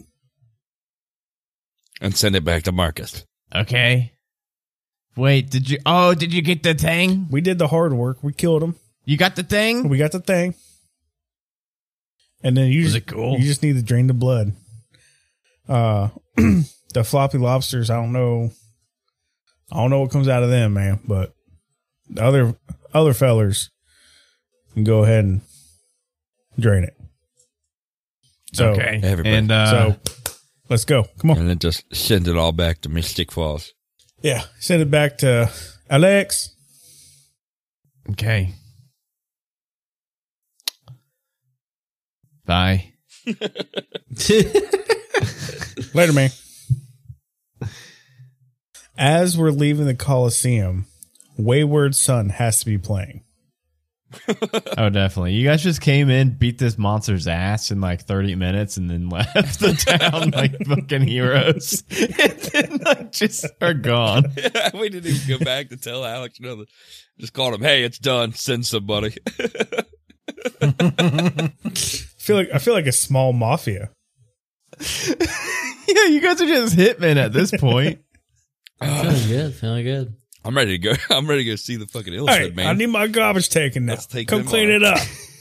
[SPEAKER 2] and send it back to Marcus.
[SPEAKER 1] Okay. Wait, did you? Oh, did you get the thing?
[SPEAKER 3] We did the hard work. We killed them.
[SPEAKER 1] You got the thing?
[SPEAKER 3] We got the thing. And then you
[SPEAKER 1] Was
[SPEAKER 3] just,
[SPEAKER 1] it cool?
[SPEAKER 3] you just need to drain the blood. Uh, the floppy lobsters, I don't know. I don't know what comes out of them, man, but the other, other fellers can go ahead and drain it. So,
[SPEAKER 1] Okay.
[SPEAKER 2] Everybody.
[SPEAKER 1] And uh,
[SPEAKER 3] so let's go. Come on.
[SPEAKER 2] And then just send it all back to Mystic Falls.
[SPEAKER 3] Yeah. Send it back to Alex.
[SPEAKER 1] okay. Bye.
[SPEAKER 3] Later, man. As we're leaving the Coliseum, Wayward Son has to be playing.
[SPEAKER 1] Oh, definitely. You guys just came in, beat this monster's ass in like thirty minutes, and then left the town like fucking heroes. And then like just are gone.
[SPEAKER 2] We didn't even go back to tell Alex nothing. Just called him, hey, it's done. Send somebody.
[SPEAKER 3] I feel like I feel like a small mafia.
[SPEAKER 1] Yeah, you guys are just hitmen at this point.
[SPEAKER 4] Feeling good. Feeling good.
[SPEAKER 2] I'm ready to go. I'm ready to go see the fucking
[SPEAKER 3] Hey,
[SPEAKER 2] Illithid, man.
[SPEAKER 3] I need my garbage taken now.
[SPEAKER 2] Let's take
[SPEAKER 3] Come
[SPEAKER 2] them
[SPEAKER 3] clean
[SPEAKER 2] on.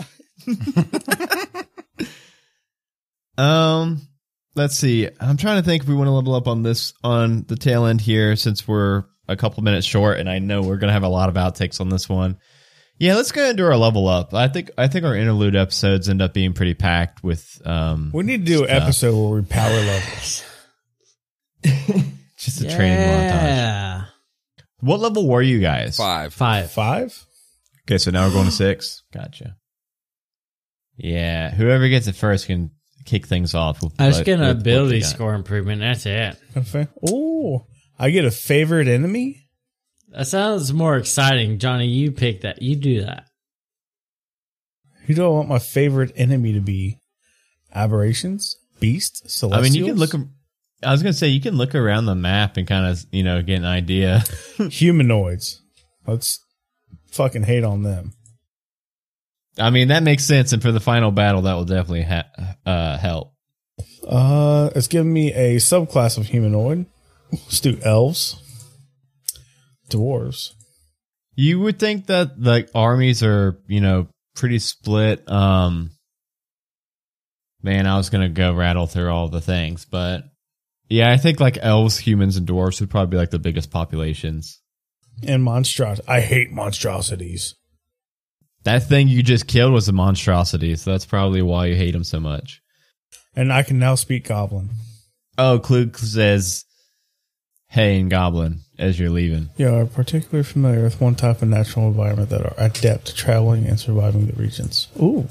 [SPEAKER 3] it up.
[SPEAKER 1] Um, let's see. I'm trying to think if we want to level up on this on the tail end here, since we're a couple minutes short, and I know we're gonna have a lot of outtakes on this one. Yeah, let's go into our level up. I think I think our interlude episodes end up being pretty packed with. Um,
[SPEAKER 3] We need to do an
[SPEAKER 1] stuff.
[SPEAKER 3] episode where we power levels.
[SPEAKER 1] Just a training montage.
[SPEAKER 4] Yeah.
[SPEAKER 1] What level were you guys?
[SPEAKER 2] Five.
[SPEAKER 4] Five.
[SPEAKER 3] Five?
[SPEAKER 1] Okay, so now we're going to six. Gotcha. Yeah, whoever gets it first can kick things off. With,
[SPEAKER 4] I just
[SPEAKER 1] what-
[SPEAKER 4] get an
[SPEAKER 1] with what
[SPEAKER 4] ability
[SPEAKER 1] you got.
[SPEAKER 4] score improvement. That's it.
[SPEAKER 3] Oh, I get a favorite enemy?
[SPEAKER 4] That sounds more exciting. Johnny, you pick that. You do that.
[SPEAKER 3] Who do I want my favorite enemy to be? Aberrations? Beasts? Celestials?
[SPEAKER 1] I mean, you can look. I was gonna say you can look around the map and kind of you know get an idea.
[SPEAKER 3] Humanoids. Let's fucking hate on them.
[SPEAKER 1] I mean, that makes sense, and for the final battle, that will definitely ha- uh, help.
[SPEAKER 3] Uh, it's giving me a subclass of humanoid. Let's do elves. Dwarves.
[SPEAKER 1] You would think that the armies are, you know, pretty split. Um, man, I was gonna go rattle through all the things, but yeah, I think like elves, humans, and dwarves would probably be like the biggest populations.
[SPEAKER 3] And monstrosities. I hate monstrosities.
[SPEAKER 1] That thing you just killed was a monstrosity, so that's probably why you hate them so much.
[SPEAKER 3] And I can now speak Goblin.
[SPEAKER 1] Oh, Klug says, "Hey," in Goblin as you're leaving.
[SPEAKER 3] You are particularly familiar with one type of natural environment that are adept to traveling and surviving the regions. Ooh.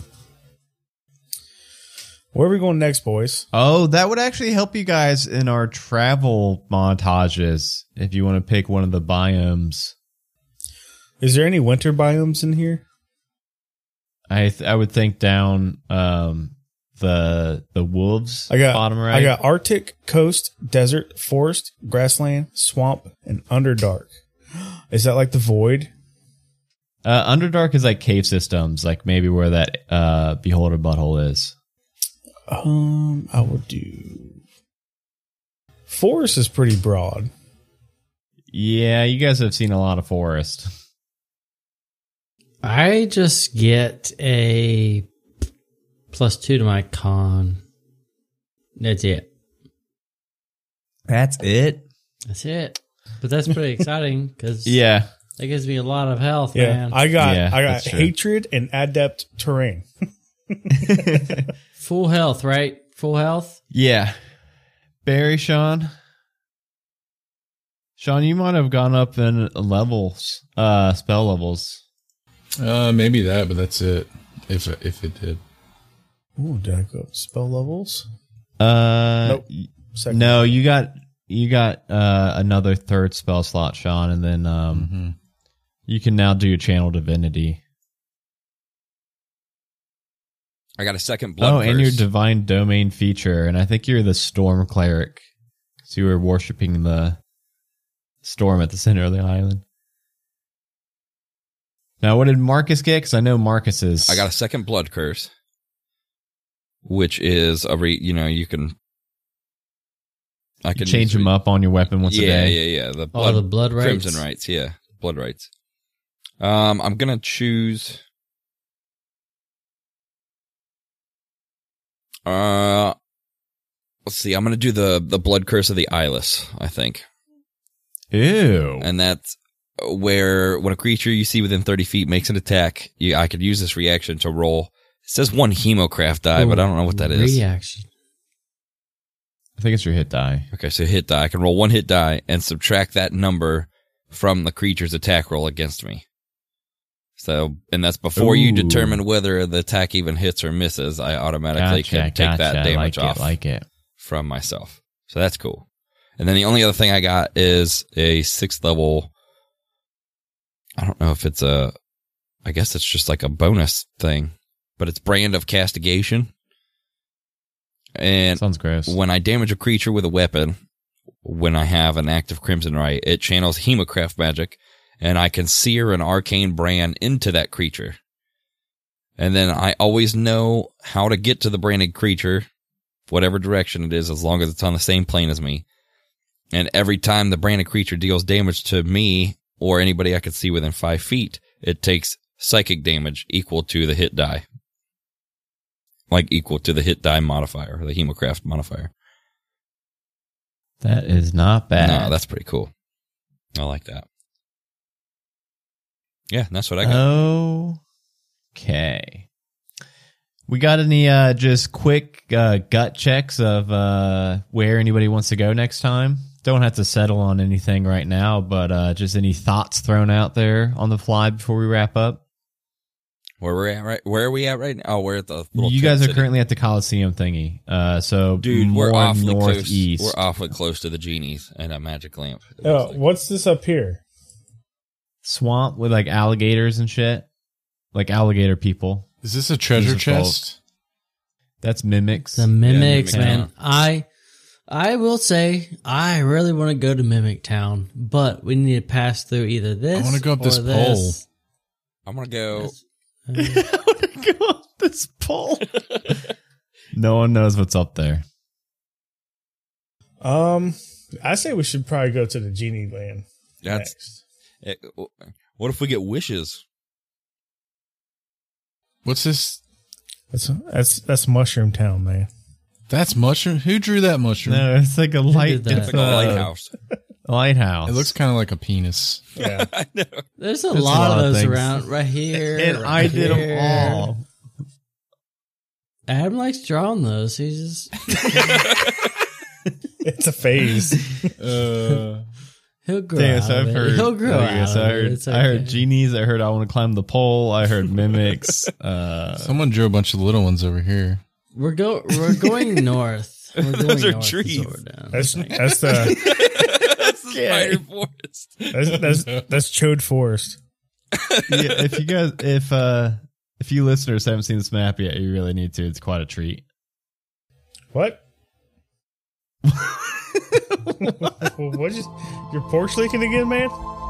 [SPEAKER 3] Where are we going next, boys?
[SPEAKER 1] Oh, that would actually help you guys in our travel montages if you want to pick one of the biomes.
[SPEAKER 3] Is there any winter biomes in here?
[SPEAKER 1] I th- I would think down um the the wolves
[SPEAKER 3] I got
[SPEAKER 1] bottom right.
[SPEAKER 3] I got Arctic, coast, desert, forest, grassland, swamp, and Underdark. Is that like the void?
[SPEAKER 1] uh, Underdark is like cave systems, like maybe where that uh Beholder butthole is.
[SPEAKER 3] Um, I would do. Forest is pretty broad.
[SPEAKER 1] Yeah, you guys have seen a lot of forest.
[SPEAKER 4] I just get a plus two to my con. That's it.
[SPEAKER 1] That's it.
[SPEAKER 4] That's it. But that's pretty exciting because
[SPEAKER 1] Yeah.
[SPEAKER 4] that gives me a lot of health,
[SPEAKER 3] Yeah,
[SPEAKER 4] man.
[SPEAKER 3] I got
[SPEAKER 1] Yeah,
[SPEAKER 3] I got
[SPEAKER 1] that's true.
[SPEAKER 3] hatred and adept terrain.
[SPEAKER 4] Full health, right? Full health.
[SPEAKER 1] Yeah. Barry, Sean. Sean, you might have gone up in levels, uh, spell levels.
[SPEAKER 5] Uh, maybe that, but that's it. If if it did.
[SPEAKER 3] Ooh, did I go up spell levels?
[SPEAKER 1] Uh,
[SPEAKER 3] Nope.
[SPEAKER 1] y-
[SPEAKER 3] Second.
[SPEAKER 1] no, you got you got uh another third spell slot, Sean, and then um,
[SPEAKER 5] Mm-hmm.
[SPEAKER 1] you can now do your channel divinity.
[SPEAKER 2] I got a second blood
[SPEAKER 1] Oh,
[SPEAKER 2] curse.
[SPEAKER 1] and your divine domain feature, and I think you're the storm cleric, so you were worshiping the storm at the center of the island. Now, what did Marcus get? Because I know Marcus is.
[SPEAKER 2] I got a second blood curse, which is a re, you know you can. I can
[SPEAKER 1] change them up on your weapon once
[SPEAKER 2] yeah,
[SPEAKER 1] a day.
[SPEAKER 2] Yeah, yeah, The
[SPEAKER 4] Oh,
[SPEAKER 2] blood,
[SPEAKER 4] the blood rights.
[SPEAKER 2] crimson rights. Yeah, blood rights. Um, I'm gonna choose. Uh, let's see. I'm gonna do the the blood curse of the eyeless. I think,
[SPEAKER 1] Ew.
[SPEAKER 2] and that's where when a creature you see within thirty feet makes an attack, you, I could use this reaction to roll. It says one Hemocraft die, but I don't know what that is.
[SPEAKER 4] Reaction.
[SPEAKER 1] I think it's your hit die.
[SPEAKER 2] Okay, so hit die. I can roll one hit die and subtract that number from the creature's attack roll against me. So, and that's before you
[SPEAKER 1] Ooh.
[SPEAKER 2] determine whether the attack even hits or misses. I automatically
[SPEAKER 1] Gotcha,
[SPEAKER 2] can take
[SPEAKER 1] gotcha.
[SPEAKER 2] that damage
[SPEAKER 1] I like
[SPEAKER 2] off
[SPEAKER 1] it, like it.
[SPEAKER 2] from myself. So that's cool. And then the only other thing I got is a sixth level. I don't know if it's a, I guess it's just like a bonus thing, but it's Brand of Castigation. And
[SPEAKER 1] Sounds gross.
[SPEAKER 2] when I damage a creature with a weapon, when I have an active Crimson Right, it channels Hemocraft magic, and I can sear an arcane brand into that creature. And then I always know how to get to the branded creature, whatever direction it is, as long as it's on the same plane as me. And every time the branded creature deals damage to me or anybody I can see within five feet, it takes psychic damage equal to the hit die. Like equal to the hit die modifier, the Hemocraft modifier.
[SPEAKER 1] That is not bad.
[SPEAKER 2] No, that's pretty cool. I like that. Yeah, that's what I got.
[SPEAKER 1] Okay. We got any uh, just quick uh, gut checks of uh, where anybody wants to go next time? Don't have to settle on anything right now, but uh, just any thoughts thrown out there on the fly before we wrap up?
[SPEAKER 2] Where we're at right? Where are we at right now? Oh, we're at the. Little
[SPEAKER 1] You guys are
[SPEAKER 2] city.
[SPEAKER 1] currently at the Coliseum thingy, uh, so
[SPEAKER 2] Dude,
[SPEAKER 1] more
[SPEAKER 2] we're awfully
[SPEAKER 1] northeast.
[SPEAKER 2] close. We're awfully close to the genies and a magic lamp. it
[SPEAKER 3] Oh,
[SPEAKER 2] looks like.
[SPEAKER 3] what's this up here?
[SPEAKER 1] Swamp with like alligators and shit, like alligator people.
[SPEAKER 5] Is this a treasure
[SPEAKER 1] These are both.
[SPEAKER 5] chest?
[SPEAKER 1] That's mimics.
[SPEAKER 4] The mimics,
[SPEAKER 2] Mimic
[SPEAKER 4] man.
[SPEAKER 2] Town.
[SPEAKER 4] I I will say I really want to go to Mimic Town, but we need to pass through either this.
[SPEAKER 5] I wanna go up
[SPEAKER 4] or
[SPEAKER 5] this
[SPEAKER 4] this.
[SPEAKER 2] I'm gonna go.
[SPEAKER 4] This-
[SPEAKER 1] I want to go up this pole. No one knows what's up there.
[SPEAKER 3] Um, I say we should probably go to the genie land
[SPEAKER 2] That's.
[SPEAKER 3] next.
[SPEAKER 2] It, what if we get wishes?
[SPEAKER 5] What's this?
[SPEAKER 3] That's that's that's Mushroom Town, man.
[SPEAKER 5] That's mushroom. Who drew that mushroom?
[SPEAKER 1] No, it's like a light.
[SPEAKER 4] did that?
[SPEAKER 1] It's
[SPEAKER 2] It's like a
[SPEAKER 1] a
[SPEAKER 2] lighthouse.
[SPEAKER 1] lighthouse.
[SPEAKER 5] It looks kind of like a penis.
[SPEAKER 3] Yeah.
[SPEAKER 2] I know.
[SPEAKER 4] There's a
[SPEAKER 1] There's a
[SPEAKER 4] lot,
[SPEAKER 1] lot of
[SPEAKER 4] of those
[SPEAKER 1] things.
[SPEAKER 4] around right here.
[SPEAKER 1] and
[SPEAKER 4] right
[SPEAKER 1] I did
[SPEAKER 4] here.
[SPEAKER 1] them all.
[SPEAKER 4] Adam likes drawing those. He's just
[SPEAKER 3] It's a phase.
[SPEAKER 1] Uh,
[SPEAKER 4] he'll grow
[SPEAKER 1] Damn,
[SPEAKER 4] out
[SPEAKER 1] so
[SPEAKER 4] of
[SPEAKER 1] I've
[SPEAKER 4] it.
[SPEAKER 1] heard.
[SPEAKER 4] He'll grow
[SPEAKER 1] okay,
[SPEAKER 4] out
[SPEAKER 1] so I
[SPEAKER 4] of
[SPEAKER 1] heard.
[SPEAKER 4] it. It's
[SPEAKER 1] I heard
[SPEAKER 4] okay.
[SPEAKER 1] genies. I heard I want to climb the pole. I heard mimics. Uh,
[SPEAKER 5] Someone drew a bunch of little ones over here.
[SPEAKER 4] We're go. We're going north. We're going
[SPEAKER 2] Those are
[SPEAKER 4] north is
[SPEAKER 2] trees.
[SPEAKER 4] what we're doing.
[SPEAKER 3] That's that's the
[SPEAKER 2] That's the spider forest.
[SPEAKER 3] that's that's, that's Chode Forest.
[SPEAKER 1] yeah, if you guys, if uh, if you listeners haven't seen this map yet, you really need to. It's quite a treat.
[SPEAKER 3] What? What is your porch leaking again, man?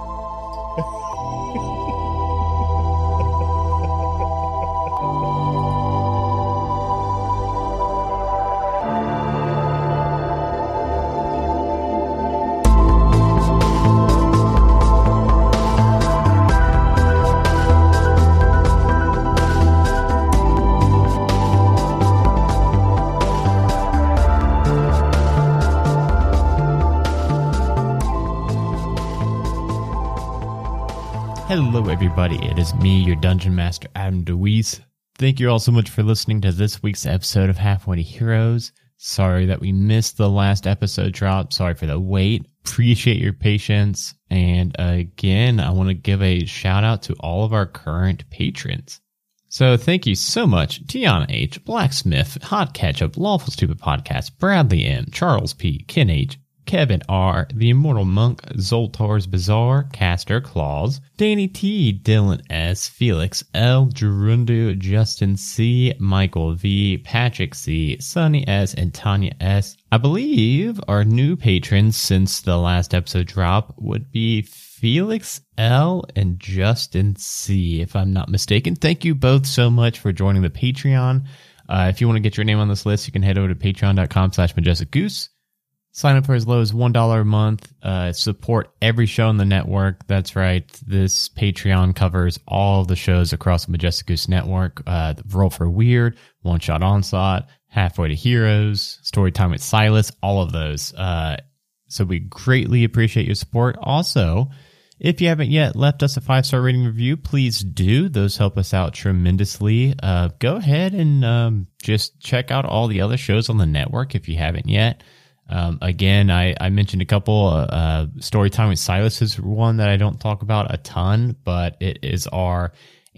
[SPEAKER 1] Hello, everybody. It is me, your Dungeon Master, Adam DeWeese. Thank you all so much for listening to this week's episode of Halfway to Heroes. Sorry that we missed the last episode drop. Sorry for the wait. Appreciate your patience. And uh, again, I want to give a shout out to all of our current patrons. So thank you so much, Tiana H, Blacksmith, Hot Ketchup, Lawful Stupid Podcast, Bradley M, Charles P, Ken H, Kevin R, The Immortal Monk, Zoltar's Bazaar, Caster Claus, Danny T, Dylan S, Felix L, Gerundu, Justin C, Michael V, Patrick C, Sunny S, and Tanya S. I believe our new patrons since the last episode drop would be Felix L and Justin C, if I'm not mistaken. Thank you both so much for joining the Patreon. Uh, if you want to get your name on this list, you can head over to patreon.com slash majestic goose. Sign up for as low as one dollar a month. Uh, support every show on the network. That's right. This Patreon covers all of the shows across the Majestic Goose Network. Uh, Roll for Weird, One Shot Onslaught, Halfway to Heroes, Storytime with Silas, all of those. Uh, so we greatly appreciate your support. Also, if you haven't yet left us a five-star rating review, please do. Those help us out tremendously. Uh, go ahead and um, just check out all the other shows on the network if you haven't yet. Um, again, I, I mentioned a couple. Uh, uh, Storytime with Silas is one that I don't talk about a ton, but it is our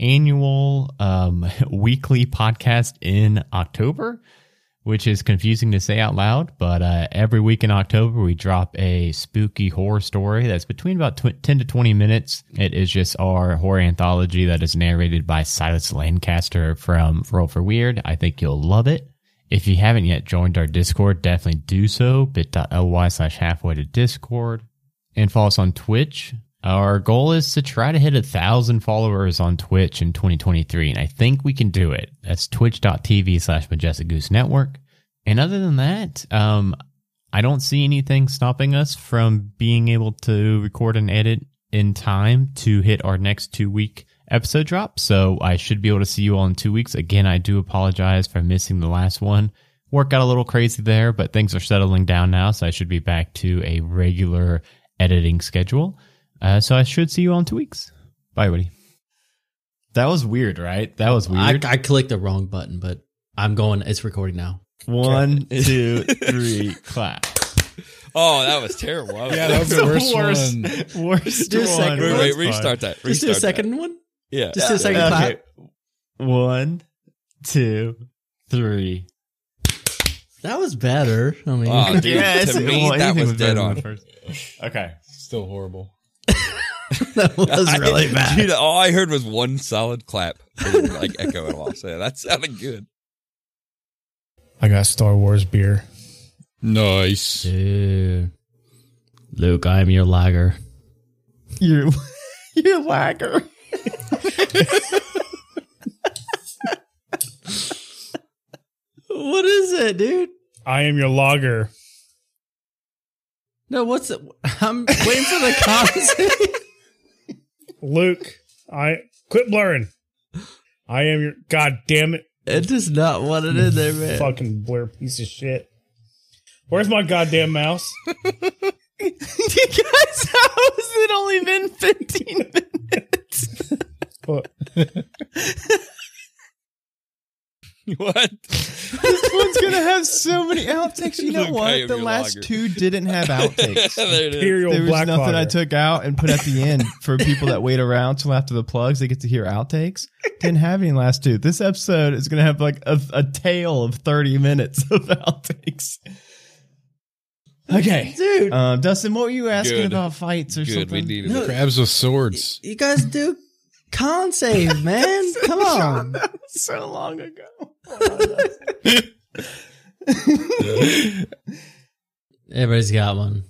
[SPEAKER 1] annual um, weekly podcast in October, which is confusing to say out loud. But uh, every week in October, we drop a spooky horror story that's between about tw- ten to twenty minutes. It is just our horror anthology that is narrated by Silas Lancaster from Roll for Weird. I think you'll love it. If you haven't yet joined our Discord, definitely do so. bit.ly slash halfway to Discord. And follow us on Twitch. Our goal is to try to hit a thousand followers on Twitch in twenty twenty-three, and I think we can do it. That's twitch.tv slash Majestic Goose Network. And other than that, um, I don't see anything stopping us from being able to record and edit in time to hit our next two-week episode drop, so I should be able to see you all in two weeks. Again, I do apologize for missing the last one. Work got a little crazy there, but things are settling down now, so I should be back to a regular editing schedule. Uh, so I should see you all in two weeks. Bye, everybody. That was weird, right? That was
[SPEAKER 4] I,
[SPEAKER 1] weird.
[SPEAKER 4] I clicked the wrong button, but I'm going. It's recording now.
[SPEAKER 1] One, two, three, clap.
[SPEAKER 2] Oh, that was terrible. I was
[SPEAKER 5] Yeah, that was the worst,
[SPEAKER 1] worst,
[SPEAKER 5] one.
[SPEAKER 1] worst
[SPEAKER 4] Do a
[SPEAKER 1] one.
[SPEAKER 4] second
[SPEAKER 2] Wait,
[SPEAKER 4] one.
[SPEAKER 2] wait,
[SPEAKER 1] That's
[SPEAKER 2] restart
[SPEAKER 1] fine.
[SPEAKER 2] that.
[SPEAKER 4] Just do a
[SPEAKER 2] Restart
[SPEAKER 4] second
[SPEAKER 2] that.
[SPEAKER 4] one.
[SPEAKER 2] Yeah.
[SPEAKER 4] Just do a second
[SPEAKER 1] Okay.
[SPEAKER 4] clap.
[SPEAKER 1] One, two, three.
[SPEAKER 4] That was better. I mean,
[SPEAKER 2] Oh, dude,
[SPEAKER 1] Yes,
[SPEAKER 2] to me,
[SPEAKER 1] well,
[SPEAKER 2] that
[SPEAKER 1] anything
[SPEAKER 2] was
[SPEAKER 1] was
[SPEAKER 2] dead
[SPEAKER 1] better
[SPEAKER 2] on.
[SPEAKER 1] than the first. Okay.
[SPEAKER 5] Still horrible.
[SPEAKER 4] that was really
[SPEAKER 2] I-
[SPEAKER 4] bad.
[SPEAKER 2] Dude, all I heard was one solid clap. It didn't, like echo at all. So that sounded good.
[SPEAKER 3] I got Star Wars beer.
[SPEAKER 5] Nice.
[SPEAKER 4] Dude. Luke, I am your lager.
[SPEAKER 1] You're, you're lagger.
[SPEAKER 4] What is it, dude?
[SPEAKER 3] I am your lager.
[SPEAKER 4] No, what's it? I'm waiting for the conversation.
[SPEAKER 3] Luke, I quit blurring. I am your god damn it.
[SPEAKER 4] It does not want it in there, man.
[SPEAKER 3] Fucking blur piece of shit. Where's my goddamn mouse?
[SPEAKER 1] You guys, how has it only been fifteen minutes?
[SPEAKER 3] What?
[SPEAKER 2] What?
[SPEAKER 1] This one's going to have so many outtakes. You know
[SPEAKER 2] Look, I
[SPEAKER 1] what?
[SPEAKER 2] am
[SPEAKER 1] The
[SPEAKER 2] your
[SPEAKER 1] last
[SPEAKER 2] lager.
[SPEAKER 1] two didn't have outtakes.
[SPEAKER 2] There it is.
[SPEAKER 3] Imperial
[SPEAKER 1] There was
[SPEAKER 3] black
[SPEAKER 1] nothing
[SPEAKER 3] lager.
[SPEAKER 1] I took out and put at the end for people that wait around till after the plugs. They get to hear outtakes. Didn't have any last two. This episode is going to have like a, a tale of thirty minutes of outtakes. Okay.
[SPEAKER 4] Dude.
[SPEAKER 1] Um, Dustin, what were you asking
[SPEAKER 2] Good.
[SPEAKER 1] about fights or
[SPEAKER 2] Good.
[SPEAKER 1] something?
[SPEAKER 2] We needed
[SPEAKER 4] No.
[SPEAKER 2] it.
[SPEAKER 5] Crabs with swords.
[SPEAKER 4] You guys do con save, man. Come on.
[SPEAKER 1] That was so long ago.
[SPEAKER 4] Everybody's got one.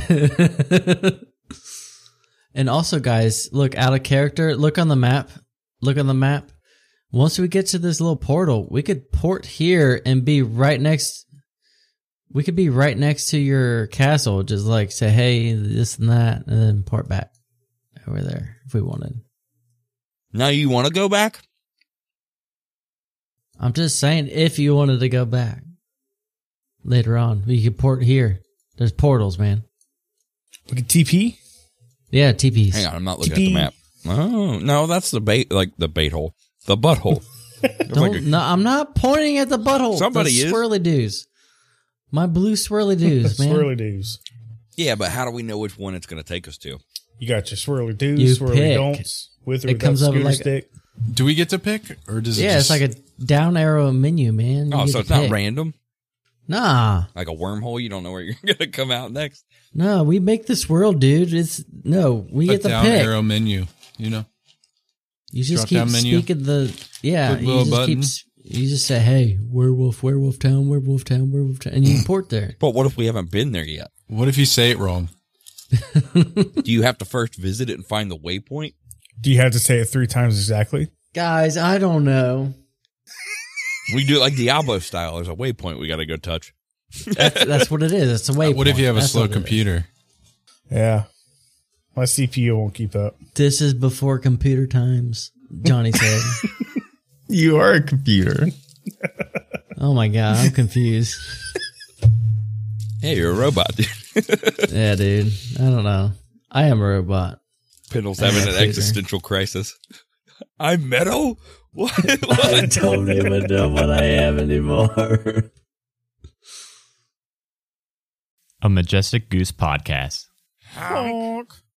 [SPEAKER 4] And also, guys, look, out of character, look on the map. Look on the map. Once we get to this little portal, we could port here and be right next. We could be right next to your castle. Just like say, hey, this and that, and then port back over there if we wanted.
[SPEAKER 2] Now you want to go back?
[SPEAKER 4] I'm just saying, if you wanted to go back later on, we could port here. There's portals, man.
[SPEAKER 3] We can T P?
[SPEAKER 4] Yeah, T Ps.
[SPEAKER 2] Hang on, I'm not looking
[SPEAKER 3] T P.
[SPEAKER 2] at the map. Oh, no, that's the bait, like the bait hole. The butthole. There's
[SPEAKER 4] Don't,
[SPEAKER 2] like a-
[SPEAKER 4] no, I'm not pointing at the butthole.
[SPEAKER 2] Somebody
[SPEAKER 4] the
[SPEAKER 2] is.
[SPEAKER 4] swirly doos. My blue swirly doos, man.
[SPEAKER 3] Swirly doos.
[SPEAKER 2] yeah, but how do we know which one it's going to take us to?
[SPEAKER 3] You got your swirly doos,
[SPEAKER 4] You
[SPEAKER 3] swirly
[SPEAKER 4] pick.
[SPEAKER 3] don'ts, with or
[SPEAKER 4] It
[SPEAKER 3] without
[SPEAKER 4] comes up
[SPEAKER 3] scooter
[SPEAKER 4] like a-
[SPEAKER 3] stick.
[SPEAKER 5] Do we get to pick, or does it
[SPEAKER 4] Yeah,
[SPEAKER 5] just,
[SPEAKER 4] it's like a down arrow menu, man. You
[SPEAKER 2] Oh,
[SPEAKER 4] get
[SPEAKER 2] so
[SPEAKER 4] to
[SPEAKER 2] it's not
[SPEAKER 4] pick.
[SPEAKER 2] random?
[SPEAKER 4] Nah,
[SPEAKER 2] Like a wormhole? You don't know where you're going to come out next?
[SPEAKER 4] no, we make this world, dude. It's no, we
[SPEAKER 5] a
[SPEAKER 4] get the
[SPEAKER 5] down
[SPEAKER 4] pick.
[SPEAKER 5] arrow menu? You know,
[SPEAKER 4] You just
[SPEAKER 5] drop-down
[SPEAKER 4] keep
[SPEAKER 5] menu.
[SPEAKER 4] speaking the yeah.
[SPEAKER 5] Click
[SPEAKER 4] You
[SPEAKER 5] little
[SPEAKER 4] just
[SPEAKER 5] button.
[SPEAKER 4] keep. s- You just say, "Hey, werewolf, werewolf town, werewolf town, werewolf town," and you can port there.
[SPEAKER 2] But what if we haven't been there yet?
[SPEAKER 5] what if you say it wrong?
[SPEAKER 2] Do you have to first visit it and find the waypoint?
[SPEAKER 3] Do you have to say it three times exactly?
[SPEAKER 4] Guys, I don't know.
[SPEAKER 2] We do it like Diablo style. There's a waypoint we got to go touch.
[SPEAKER 4] That's, that's what it is. It's a way.
[SPEAKER 5] What if you have a slow computer?
[SPEAKER 3] Yeah. My C P U won't keep up.
[SPEAKER 4] This is before computer times. Johnny said.
[SPEAKER 1] You are a computer.
[SPEAKER 4] Oh my god, I'm confused.
[SPEAKER 2] Hey, you're a robot, dude.
[SPEAKER 4] Yeah, dude. I don't know. I am a robot.
[SPEAKER 2] Pendle's having an
[SPEAKER 4] Computer.
[SPEAKER 2] existential crisis. I'm metal? What?
[SPEAKER 4] I
[SPEAKER 2] what?
[SPEAKER 4] don't even know what I am anymore.
[SPEAKER 1] A Majestic Goose podcast.
[SPEAKER 3] Honk.